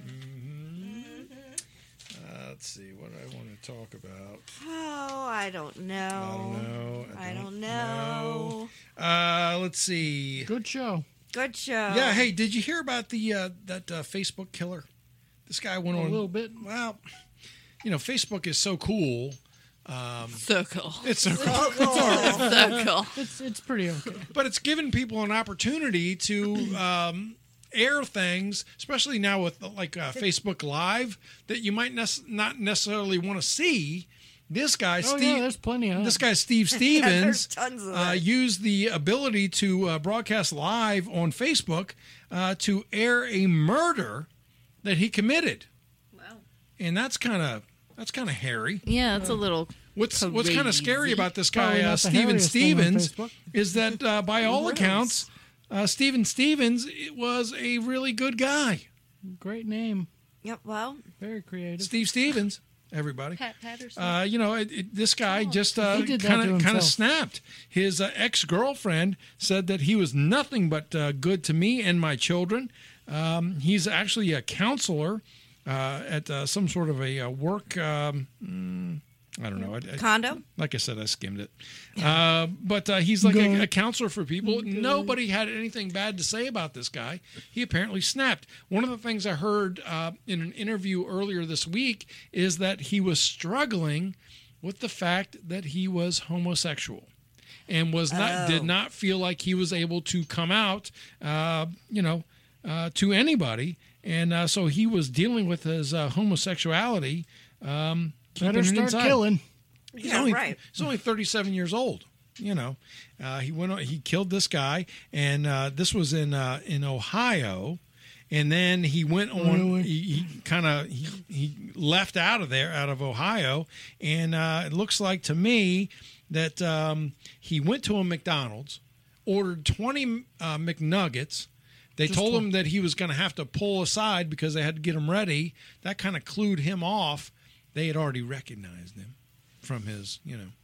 S1: Let's see what I want to talk about.
S2: oh, I don't know.
S1: I don't know.
S2: I don't know.
S1: Let's see.
S3: Good show.
S2: Good show.
S1: Yeah. Hey, did you hear about the that Facebook killer? This guy went
S3: A
S1: on.
S3: little bit.
S1: Well, you know, Facebook is so cool.
S4: So cool.
S1: It's so cool.
S2: Oh, cool.
S4: So cool.
S3: It's pretty okay.
S1: But it's given people an opportunity to air things, especially now with like Facebook Live, that you might not necessarily want to see. This guy,
S3: Oh,
S1: Steve.
S3: yeah, there's plenty of
S1: This guy, Steve
S2: there's
S1: Stevens,
S2: tons of that.
S1: used the ability to broadcast live on Facebook to air a murder that he committed,
S4: Wow.
S1: and that's kind of hairy.
S4: Yeah, that's a little.
S1: What's kind of
S4: Crazy.
S1: scary about this
S3: Probably
S1: guy,
S3: not the
S1: Steven
S3: hairiest thing on
S1: Stevens,
S3: Facebook.
S1: is that by all accounts, Steven Stevens was a really good guy.
S3: Great name.
S2: Yep. Well,
S3: Very creative.
S1: Steve Stevens, everybody.
S4: Pat Patterson.
S1: You know, this guy just
S3: He did that to
S1: kind of
S3: himself.
S1: snapped. His ex-girlfriend said that he was nothing but good to me and my children. He's actually a counselor at some sort of a work. I don't know.
S2: condo.
S1: Like I said, I skimmed it. But he's like a counselor for people. Nobody had anything bad to say about this guy. He apparently snapped. One of the things I heard in an interview earlier this week is that he was struggling with the fact that he was homosexual and did not feel like he was able to come out, to anybody. And so he was dealing with his homosexuality.
S3: Better
S1: keeping it
S3: start
S1: inside.
S3: killing.
S1: He's
S2: Yeah,
S1: only,
S2: right.
S1: He's only 37 years old. You know, he killed this guy, and this was in Ohio, and then he went on.
S3: Really?
S1: He left out of Ohio, and it looks like to me that he went to a McDonald's, ordered 20 McNuggets. They told him that he was going to have to pull aside because they had to get him ready. That kind of clued him off. They had already recognized him from his,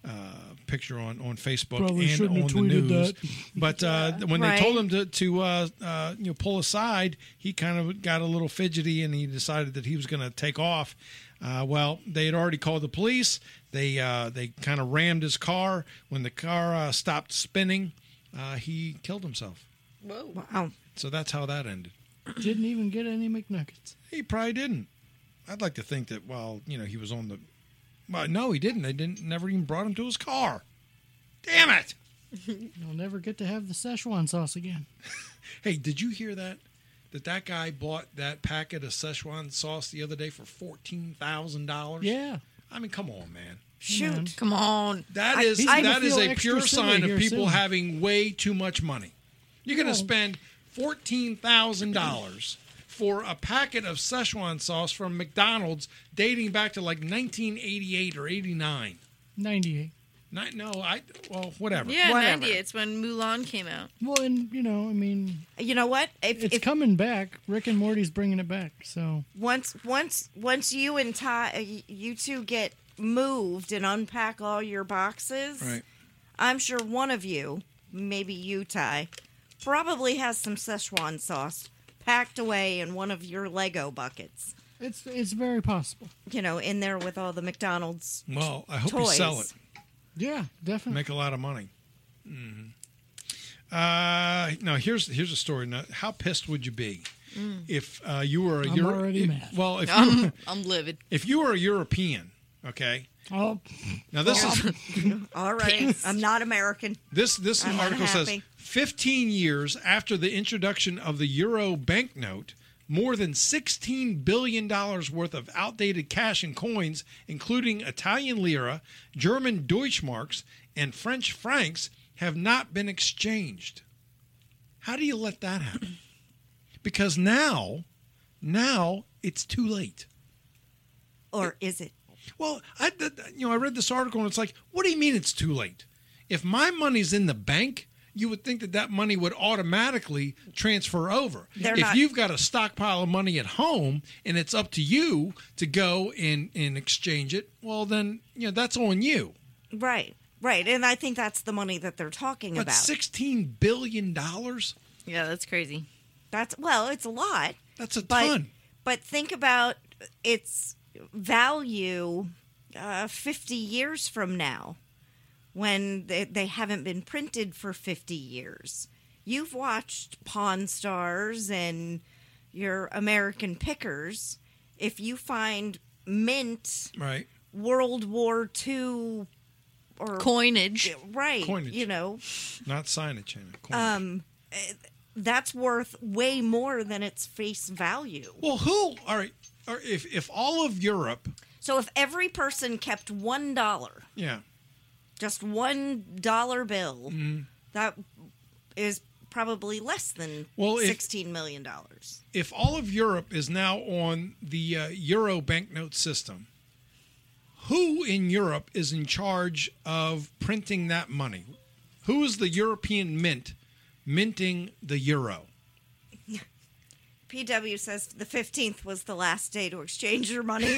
S1: picture on Facebook
S3: Probably
S1: and
S3: shouldn't
S1: on
S3: have
S1: the
S3: tweeted
S1: news.
S3: that.
S1: But when they
S2: Right.
S1: told him to pull aside, he kind of got a little fidgety and he decided that he was going to take off. Well, they had already called the police. They kind of rammed his car. When the car stopped spinning, he killed himself.
S4: Whoa.
S2: Wow.
S1: So that's how that ended.
S3: Didn't even get any McNuggets.
S1: He probably didn't. I'd like to think that he was on the. Well, no, he didn't. They never even brought him to his car. Damn it!
S3: You'll never get to have the Szechuan sauce again.
S1: Hey, did you hear that? That guy bought that packet of Szechuan sauce the other day for $14,000.
S3: Yeah.
S1: I mean, come on, man.
S2: Shoot.
S4: Come on.
S1: That
S2: I-
S1: is
S3: he's gonna
S1: that is
S3: feel
S1: a
S3: extra
S1: pure
S3: silly
S1: sign of
S3: here
S1: people
S3: soon.
S1: having way too much money. You're going to
S3: Well-
S1: spend $14,000 for a packet of Szechuan sauce from McDonald's dating back to like 1988 or 89.
S3: 98.
S1: Whatever.
S4: Yeah,
S2: Whatever.
S4: 90. It's when Mulan came out.
S3: Well, and, I mean,
S2: You know what?
S3: it's coming back. Rick and Morty's bringing it back, so.
S2: Once you and Ty, you two get moved and unpack all your boxes,
S1: Right.
S2: I'm sure one of you, maybe you, Ty, probably has some Szechuan sauce packed away in one of your Lego buckets.
S3: It's very possible.
S2: In there with all the McDonald's
S1: Well, I hope you
S2: toys.
S1: sell it.
S3: Yeah, definitely.
S1: Make a lot of money. Now here's a story. Now, how pissed would you be if you were a
S3: I'm already mad.
S1: Well, if
S4: I'm livid.
S1: if you were a European, okay.
S3: Oh,
S1: Now this is
S2: All right, I'm not American.
S1: this
S2: I'm
S1: article says
S2: unhappy.
S1: 15 years after the introduction of the euro banknote, more than $16 billion worth of outdated cash and coins, including Italian lira, German Deutschmarks, and French francs, have not been exchanged. How do you let that happen? Because now it's too late.
S2: Or is it?
S1: Well, I read this article and it's like, what do you mean it's too late? If my money's in the bank, you would think that money would automatically transfer over.
S2: They're
S1: If
S2: not-
S1: you've got a stockpile of money at home and it's up to you to go and exchange it, well, then, that's on you.
S2: Right. And I think that's the money that they're talking
S1: But
S2: about.
S1: $16 billion?
S4: Yeah, that's crazy.
S2: It's a lot.
S1: That's a
S2: But,
S1: ton.
S2: but think about its value 50 years from now when they haven't been printed for 50 years. You've watched Pawn Stars and your American Pickers. If you find mint
S1: Right.
S2: World War II or
S4: Coinage.
S2: right,
S1: Coinage. Not signage. Coinage.
S2: that's worth way more than its face value.
S1: Well, all right, if all of Europe,
S2: So if every person kept $1,
S1: yeah,
S2: just $1 bill,
S1: Mm-hmm.
S2: that is probably less than
S1: Well, if-
S2: $16 million.
S1: if all of Europe is now on the euro banknote system, who in Europe is in charge of printing that money? Who is the European mint minting the euro?
S2: PW says the 15th was the last day to exchange your money.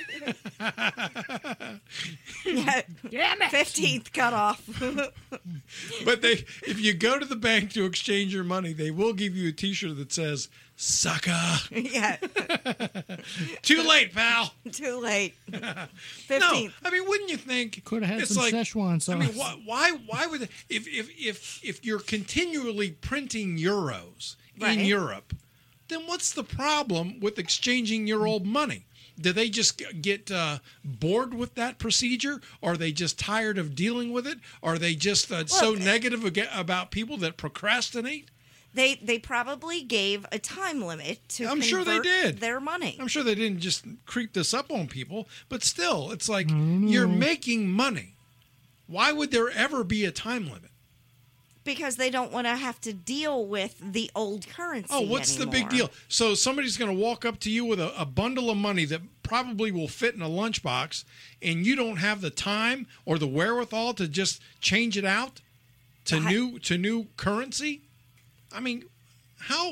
S2: Yeah,
S3: damn it.
S2: 15th cut off.
S1: But if you go to the bank to exchange your money, they will give you a T-shirt that says "Sucker."
S2: Yeah,
S1: Too late, pal.
S2: too late.
S1: No,
S2: 15th.
S1: I mean, wouldn't you think
S3: could have had
S1: it's
S3: some
S1: like,
S3: Szechuan sauce.
S1: I mean, why would if you're continually printing euros
S2: Right.
S1: in Europe, then what's the problem with exchanging your old money? Do they just get bored with that procedure? Are they just tired of dealing with it? Are they just so negative about people that procrastinate?
S2: They probably gave a time limit to
S1: I'm sure they
S2: convert
S1: did.
S2: their money.
S1: I'm sure they didn't just creep this up on people, but still, it's like you're making money. Why would there ever be a time limit?
S2: Because they don't want to have to deal with the old currency.
S1: Oh, what's the big
S2: anymore.
S1: deal? So somebody's going to walk up to you with a bundle of money that probably will fit in a lunchbox, and you don't have the time or the wherewithal to just change it out to new currency? I mean, how?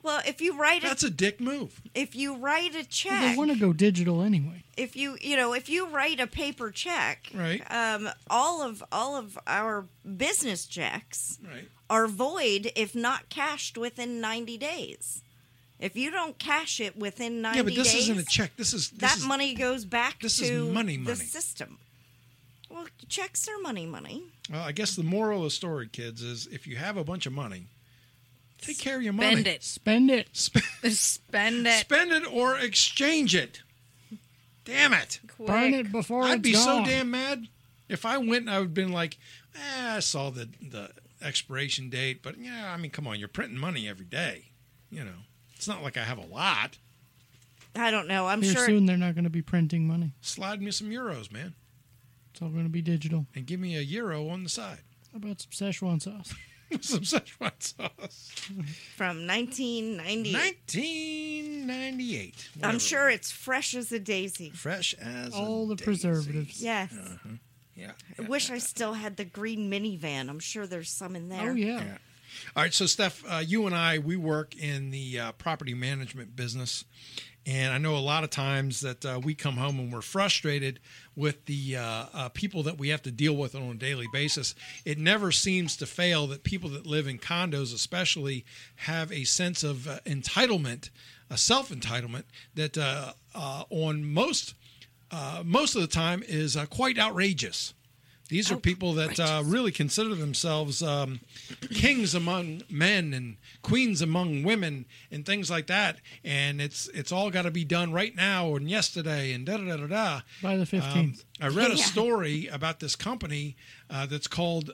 S2: Well, if you write
S1: That's a dick move.
S2: if you write a
S3: Well,
S2: check,
S3: they want to go digital anyway.
S2: if you write a paper check,
S1: Right.
S2: all of our business checks
S1: Right.
S2: are void if not cashed within 90 days. If you don't cash it within 90
S1: Yeah, but this
S2: days,
S1: isn't a check. This is
S2: money goes back
S1: this
S2: to
S1: is money.
S2: the system. Well, checks are money.
S1: Well, I guess the moral of the story, kids, is if you have a bunch of money, take care of your money.
S4: Spend it.
S3: Spend it.
S4: Spend it.
S1: Spend it or exchange it. Damn it.
S4: Quick.
S3: Burn it before
S1: I'd
S3: it's
S1: be so
S3: gone.
S1: damn mad. If I went, I would have been like, I saw the expiration date, but yeah, I mean, come on, you're printing money every day. You know, it's not like I have a lot.
S2: I don't know. I'm
S3: Here
S2: sure.
S3: soon they're not going to be printing money.
S1: Slide me some euros, man,
S3: It's all going to be digital.
S1: and give me a euro on the side.
S3: How about some Szechuan sauce?
S1: Some Szechuan sauce.
S2: From 1998.
S1: 1998.
S2: I'm
S1: whatever.
S2: sure it's fresh as a daisy.
S1: Fresh as
S3: All
S1: a
S3: the
S1: daisy.
S3: preservatives.
S2: Yes.
S1: Yeah.
S2: I wish I still had the green minivan. I'm sure there's some in there.
S3: Oh, yeah.
S1: Yeah. All right, so Steph, you and I, we work in the property management business, and I know a lot of times that we come home and we're frustrated with the people that we have to deal with on a daily basis. It never seems to fail that people that live in condos especially have a sense of entitlement, a self-entitlement that on most of the time is quite outrageous. These are people that really consider themselves kings among men and queens among women and things like that. And it's all got to be done right now and yesterday and da-da-da-da-da.
S3: By the 15th.
S1: I read a
S2: Yeah.
S1: story about this company that's called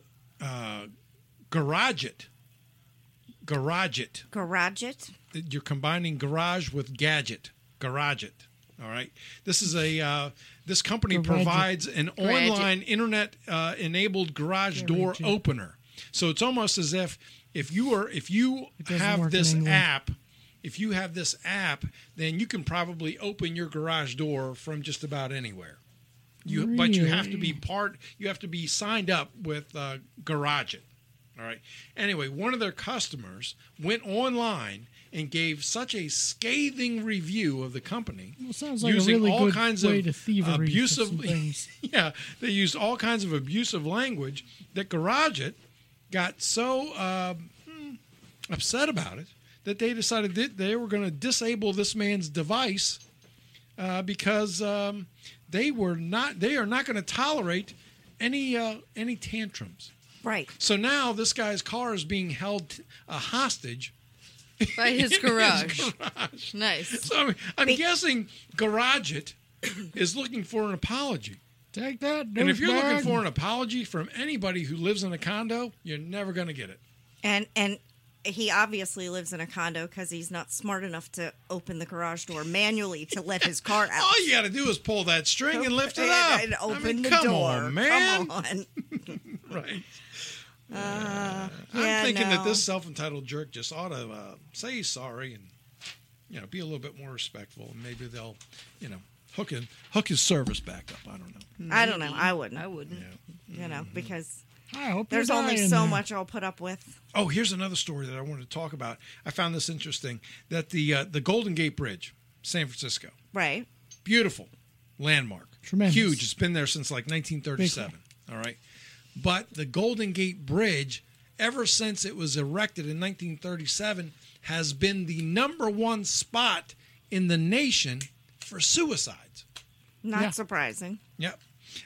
S1: Garage It. Garage It.
S2: Garage it.
S1: You're combining garage with gadget. Garage It. All right. This is this company
S3: Garage It.
S1: provides an
S4: Garage It.
S1: online internet enabled garage door
S3: Garage It.
S1: opener. So it's almost as if you
S3: doesn't
S1: have
S3: work in
S1: this
S3: England.
S1: app, if you have this app, then you can probably open your garage door from just about anywhere. But you have to be
S3: Really?
S1: you have to be signed up with Garage It. All right. Anyway, one of their customers went online and gave such a scathing review of the company.
S3: Well, sounds like a
S1: using
S3: really
S1: all
S3: good
S1: kinds
S3: way
S1: of
S3: to thievery for
S1: abusive
S3: some things.
S1: Yeah, they used all kinds of abusive language that Garage It got so upset about it that they decided that they were going to disable this man's device because they are not going to tolerate any tantrums.
S2: Right.
S1: So now this guy's car is being held hostage
S4: By his
S1: in
S4: garage.
S1: garage.
S4: Nice.
S1: So I'm guessing Garage It is looking for an apology.
S3: Take that,
S1: And if you're looking
S3: douchebag.
S1: for an apology from anybody who lives in a condo, you're never going to get it.
S2: And he obviously lives in a condo because he's not smart enough to open the garage door manually to let his car out.
S1: All you got to do is pull that string and lift it up.
S2: And open
S1: I mean,
S2: the
S1: come
S2: door.
S1: on, man.
S2: Come on.
S1: Right.
S2: Yeah,
S1: I'm thinking that
S2: no.
S1: this self-entitled jerk just ought to say he's sorry and be a little bit more respectful, and maybe they'll hook his service back up. I don't know.
S2: I don't know. I wouldn't.
S4: I wouldn't.
S1: Yeah.
S2: Because
S3: I hope
S2: there's
S3: you're
S2: only
S3: dying
S2: so
S3: there.
S2: much I'll put up with.
S1: Oh, here's another story that I wanted to talk about. I found this interesting, that the Golden Gate Bridge, San Francisco,
S2: Right.
S1: beautiful landmark,
S3: Tremendous.
S1: huge. It's been there since like 1937. All right, but the Golden Gate Bridge, ever since it was erected in 1937, has been the #1 spot in the nation for suicides.
S2: Not
S3: Yeah.
S2: surprising.
S1: Yep.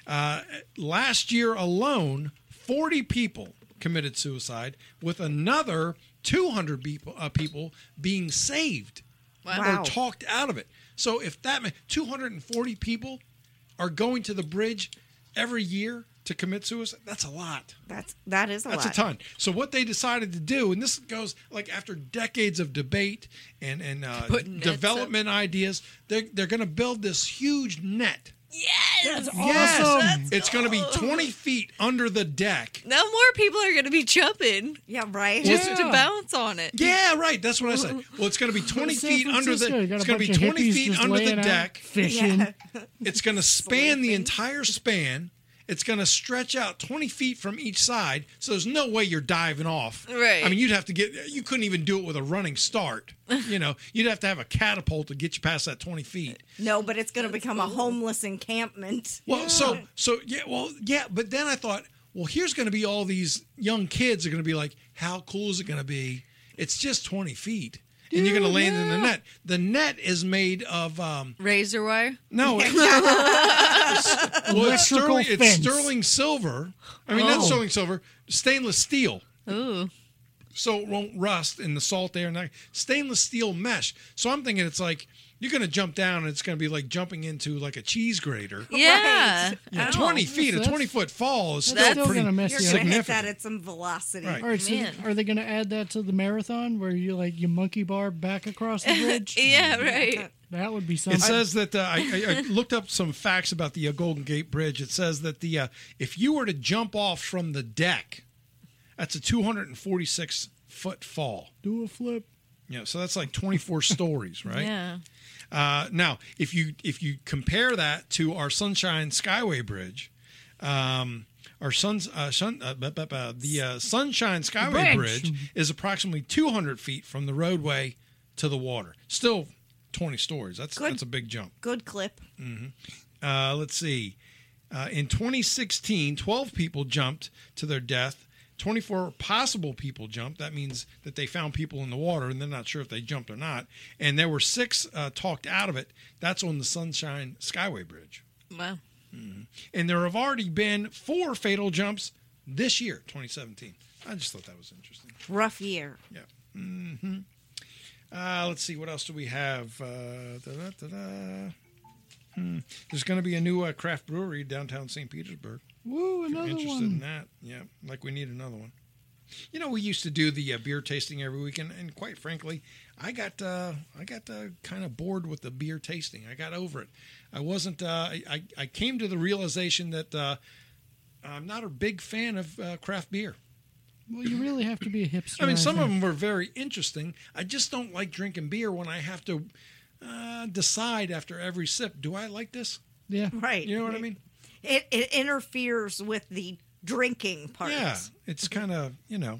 S1: Last year alone, 40 people committed suicide, with another 200 people being saved
S2: Wow.
S1: or talked out of it. So if 240 people are going to the bridge every year to commit suicide, that's a lot.
S2: That is a
S1: That's
S2: lot.
S1: a ton. So what they decided to do, and this goes like after decades of debate and
S4: Put nets
S1: development ideas, they're going to build this huge net.
S4: Yes.
S1: Yes,
S3: Awesome.
S1: it's going to be 20 feet under the deck.
S4: Now more people are going to be jumping
S2: Yeah, right.
S4: just
S3: Yeah.
S4: to bounce on it.
S1: Yeah, right. That's what I said. Well, it's going to be 20
S3: San
S1: feet under
S3: Francisco,
S1: the.
S3: you got
S1: It's
S3: a
S1: going to be
S3: bunch of
S1: 20
S3: hippies
S1: feet
S3: just
S1: under the
S3: laying out
S1: deck.
S3: fishing.
S2: Yeah.
S1: It's going to span the
S2: Sleeping.
S1: entire span, it's going to stretch out 20 feet from each side. So there's no way you're diving off.
S4: Right.
S1: I mean, you couldn't even do it with a running start. You'd have to have a catapult to get you past that 20 feet.
S2: No, but it's going to become a homeless encampment.
S1: Well, but then I thought, well, here's going to be all these young kids are going to be like, how cool is it going to be? It's just 20 feet. And you're going to land in the net. The net is made of
S4: razor wire.
S1: No, it's sterling silver. I mean, not sterling silver, stainless steel.
S4: Ooh.
S1: So it won't rust in the salt air. And stainless steel mesh. So I'm thinking it's like you're going to jump down and it's going to be like jumping into like a cheese grater.
S4: Yeah.
S2: Right.
S1: 20 feet, a 20-foot fall is still
S3: That's
S1: pretty
S3: gonna mess
S2: You're
S3: you
S2: going
S3: up.
S2: to hit that at some velocity.
S1: Right.
S3: All right, so
S4: Man.
S3: are they going to add that to the marathon where you monkey bar back across the bridge?
S4: Yeah, right.
S3: That would be something.
S1: It says that I looked up some facts about the Golden Gate Bridge. It says that if you were to jump off from the deck, that's a 246-foot fall.
S3: Do a flip.
S1: Yeah, so that's like 24 stories, right?
S4: Yeah.
S1: Now, if you compare that to our Sunshine Skyway Bridge, the Sunshine Skyway Bridge is approximately 200 feet from the roadway to the water. Still 20 stories. That's a big jump.
S2: Good clip.
S1: Let's see. In 2016, 12 people jumped to their death. 24 possible people jumped. That means that they found people in the water, and they're not sure if they jumped or not. And there were 6 talked out of it. That's on the Sunshine Skyway Bridge.
S4: Wow.
S1: And there have already been 4 fatal jumps this year, 2017. I just thought that was interesting.
S2: Rough year.
S1: Yeah. Let's see. What else do we have? There's going to be a new craft brewery downtown St. Petersburg.
S3: Woo,
S1: If you're
S3: another
S1: interested
S3: one.
S1: in that. Yeah, like we need another one. We used to do the beer tasting every week, and quite frankly, I got kind of bored with the beer tasting. I got over it. I wasn't. I came to the realization that I'm not a big fan of craft beer.
S3: Well, you really have to be a hipster.
S1: I mean, some of
S3: think.
S1: them were very interesting. I just don't like drinking beer when I have to decide after every sip, do I like this?
S3: Yeah.
S2: Right.
S1: You know what I mean?
S2: It interferes with the drinking part.
S1: Yeah, it's kind of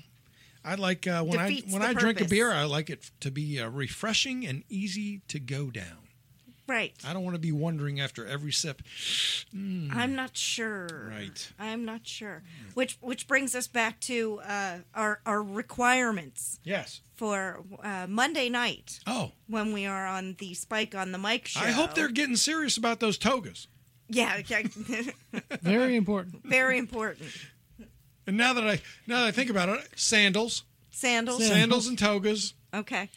S1: I like when
S2: Defeats
S1: I
S2: the
S1: drink a
S2: purpose.
S1: beer, I like it to be refreshing and easy to go down.
S2: Right.
S1: I don't want to be wondering after every sip.
S2: I'm not sure.
S1: Right.
S2: I'm not sure. Which brings us back to our requirements
S1: Yes.
S2: for Monday night
S1: Oh,
S2: when we are on the Spike on the Mic show.
S1: I hope they're getting serious about those togas.
S2: Yeah.
S3: Very important.
S2: Very important.
S1: And now that I think about it, sandals,
S2: Sandals.
S1: and togas,
S2: Okay.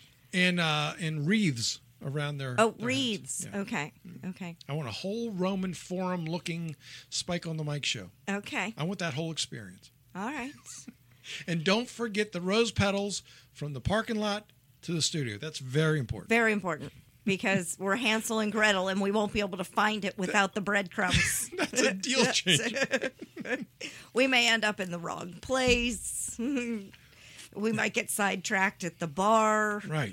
S1: and wreaths around their.
S2: Oh,
S1: their
S2: wreaths.
S1: heads. Yeah.
S2: Okay. Okay.
S1: I want a whole Roman Forum looking Spike on the Mic show.
S2: Okay.
S1: I want that whole experience.
S2: All right.
S1: And don't forget the rose petals from the parking lot to the studio. That's very important.
S2: Very important. Because we're Hansel and Gretel and we won't be able to find it without the breadcrumbs.
S1: That's a deal changer.
S2: We may end up in the wrong place. We might get sidetracked at the bar.
S1: Right.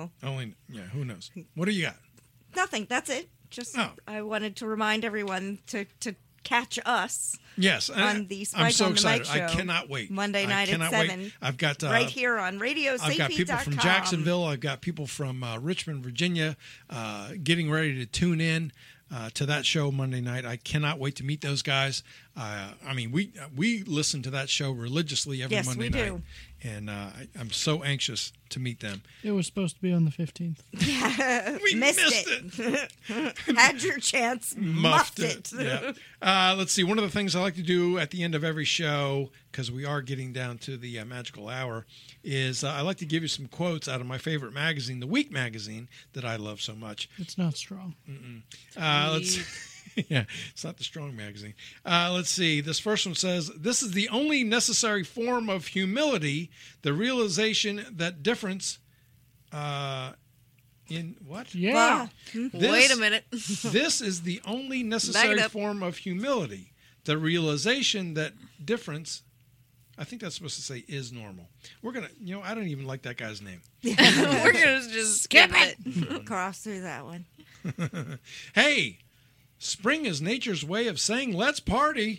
S1: Who knows? What do you got?
S2: Nothing. That's it. Just I wanted to remind everyone to catch us.
S1: Yes.
S2: On the Spike
S1: I'm so
S2: on the Mic
S1: excited.
S2: show.
S1: I cannot wait.
S2: Monday night at 7.
S1: Wait. I've got
S2: right here on Radio
S1: I've got people from Jacksonville. I've got people from Richmond, Virginia, getting ready to tune in to that show Monday night. I cannot wait to meet those guys. I mean, we listen to that show religiously every Monday night.
S2: Yes, we do.
S1: And I'm so anxious to meet them.
S3: It was supposed to be on the 15th.
S2: Yeah.
S1: We missed
S2: it. Had your chance. Muffed it.
S1: Yeah. Let's see. One of the things I like to do at the end of every show, because we are getting down to the magical hour, is I like to give you some quotes out of my favorite magazine, The Week magazine, that I love so much.
S3: It's not strong.
S1: Let's yeah, it's not the Strong magazine. Let's see. This first one says, "This is the only necessary form of humility, the realization that difference in what?
S3: Yeah.
S4: Wait a minute.
S1: This is the only
S4: Back
S1: necessary
S4: it up.
S1: form of humility, the realization that difference." I think that's supposed to say is normal. We're going to, I don't even like that guy's name.
S4: We're going to just skip it.
S2: Cross through that one.
S1: Hey, spring is nature's way of saying, let's party.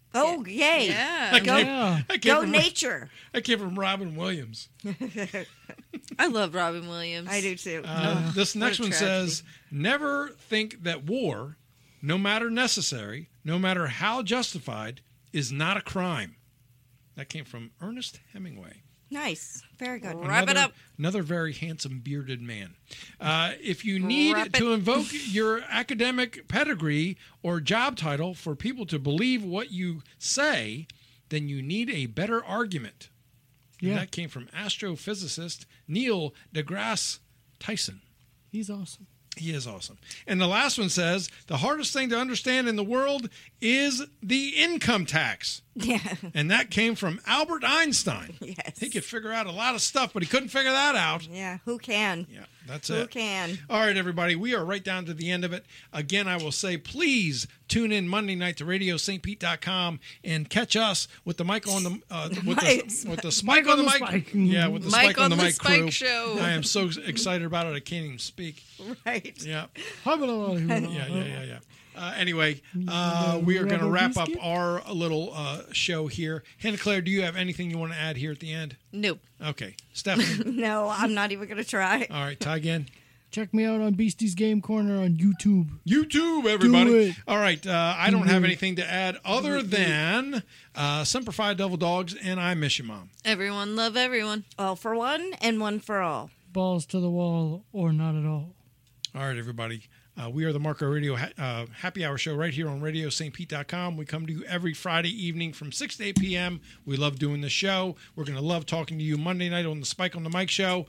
S2: Oh, yay.
S4: Yeah.
S1: That came-
S3: Yeah.
S1: that came
S2: Go
S1: from-
S2: nature.
S1: That came from Robin Williams.
S4: I love Robin Williams.
S2: I do too.
S1: This next
S4: what a
S1: one says, never think that war, no matter necessary, no matter how justified, is not a crime. That came from Ernest Hemingway.
S2: Nice. Very good.
S4: Wrap it up.
S1: Another very handsome bearded man. If you need
S4: Wrap it.
S1: to invoke your academic pedigree or job title for people to believe what you say, then you need a better argument. And
S3: Yeah.
S1: that came from astrophysicist Neil deGrasse Tyson.
S3: He's awesome.
S1: He is awesome. And the last one says, the hardest thing to understand in the world is the income tax.
S2: Yeah.
S1: And that came from Albert Einstein.
S2: Yes.
S1: He could figure out a lot of stuff, but he couldn't figure that out.
S2: Yeah. Who can?
S1: Yeah, that's
S2: Who
S1: it.
S2: can?
S1: All right, everybody, we are right down to the end of it. Again, I will say, please tune in Monday night to RadioSt.Pete.com and catch us with the mic on the with the spike on the mic.
S3: spike.
S1: Yeah, with the
S4: Mike
S1: spike on the mic
S4: Spike
S1: crew.
S4: Show.
S1: I am so excited about it. I can't even speak.
S2: Right.
S1: Yeah.
S3: Yeah.
S1: Anyway, we are going to wrap up our little show here. Hannah Claire, do you have anything you want to add here at the end?
S4: Nope.
S1: Okay. Stephanie.
S2: No, I'm not even going to try.
S1: All right. Ty again.
S3: Check me out on Beastie's Game Corner on YouTube.
S1: YouTube, everybody.
S3: Do it.
S1: All right. I don't have anything to add other than Semper Fi Devil Dogs, and I miss you, Mom.
S4: Everyone love everyone.
S2: All for one and one for all.
S3: Balls to the wall or not at all.
S1: All right, everybody. We are the Marco Radio Happy Hour Show right here on RadioSt.Pete.com. We come to you every Friday evening from 6 to 8 p.m. We love doing the show. We're going to love talking to you Monday night on the Spike on the Mic show.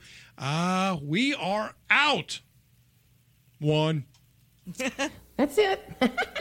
S1: We are out. One.
S5: That's it.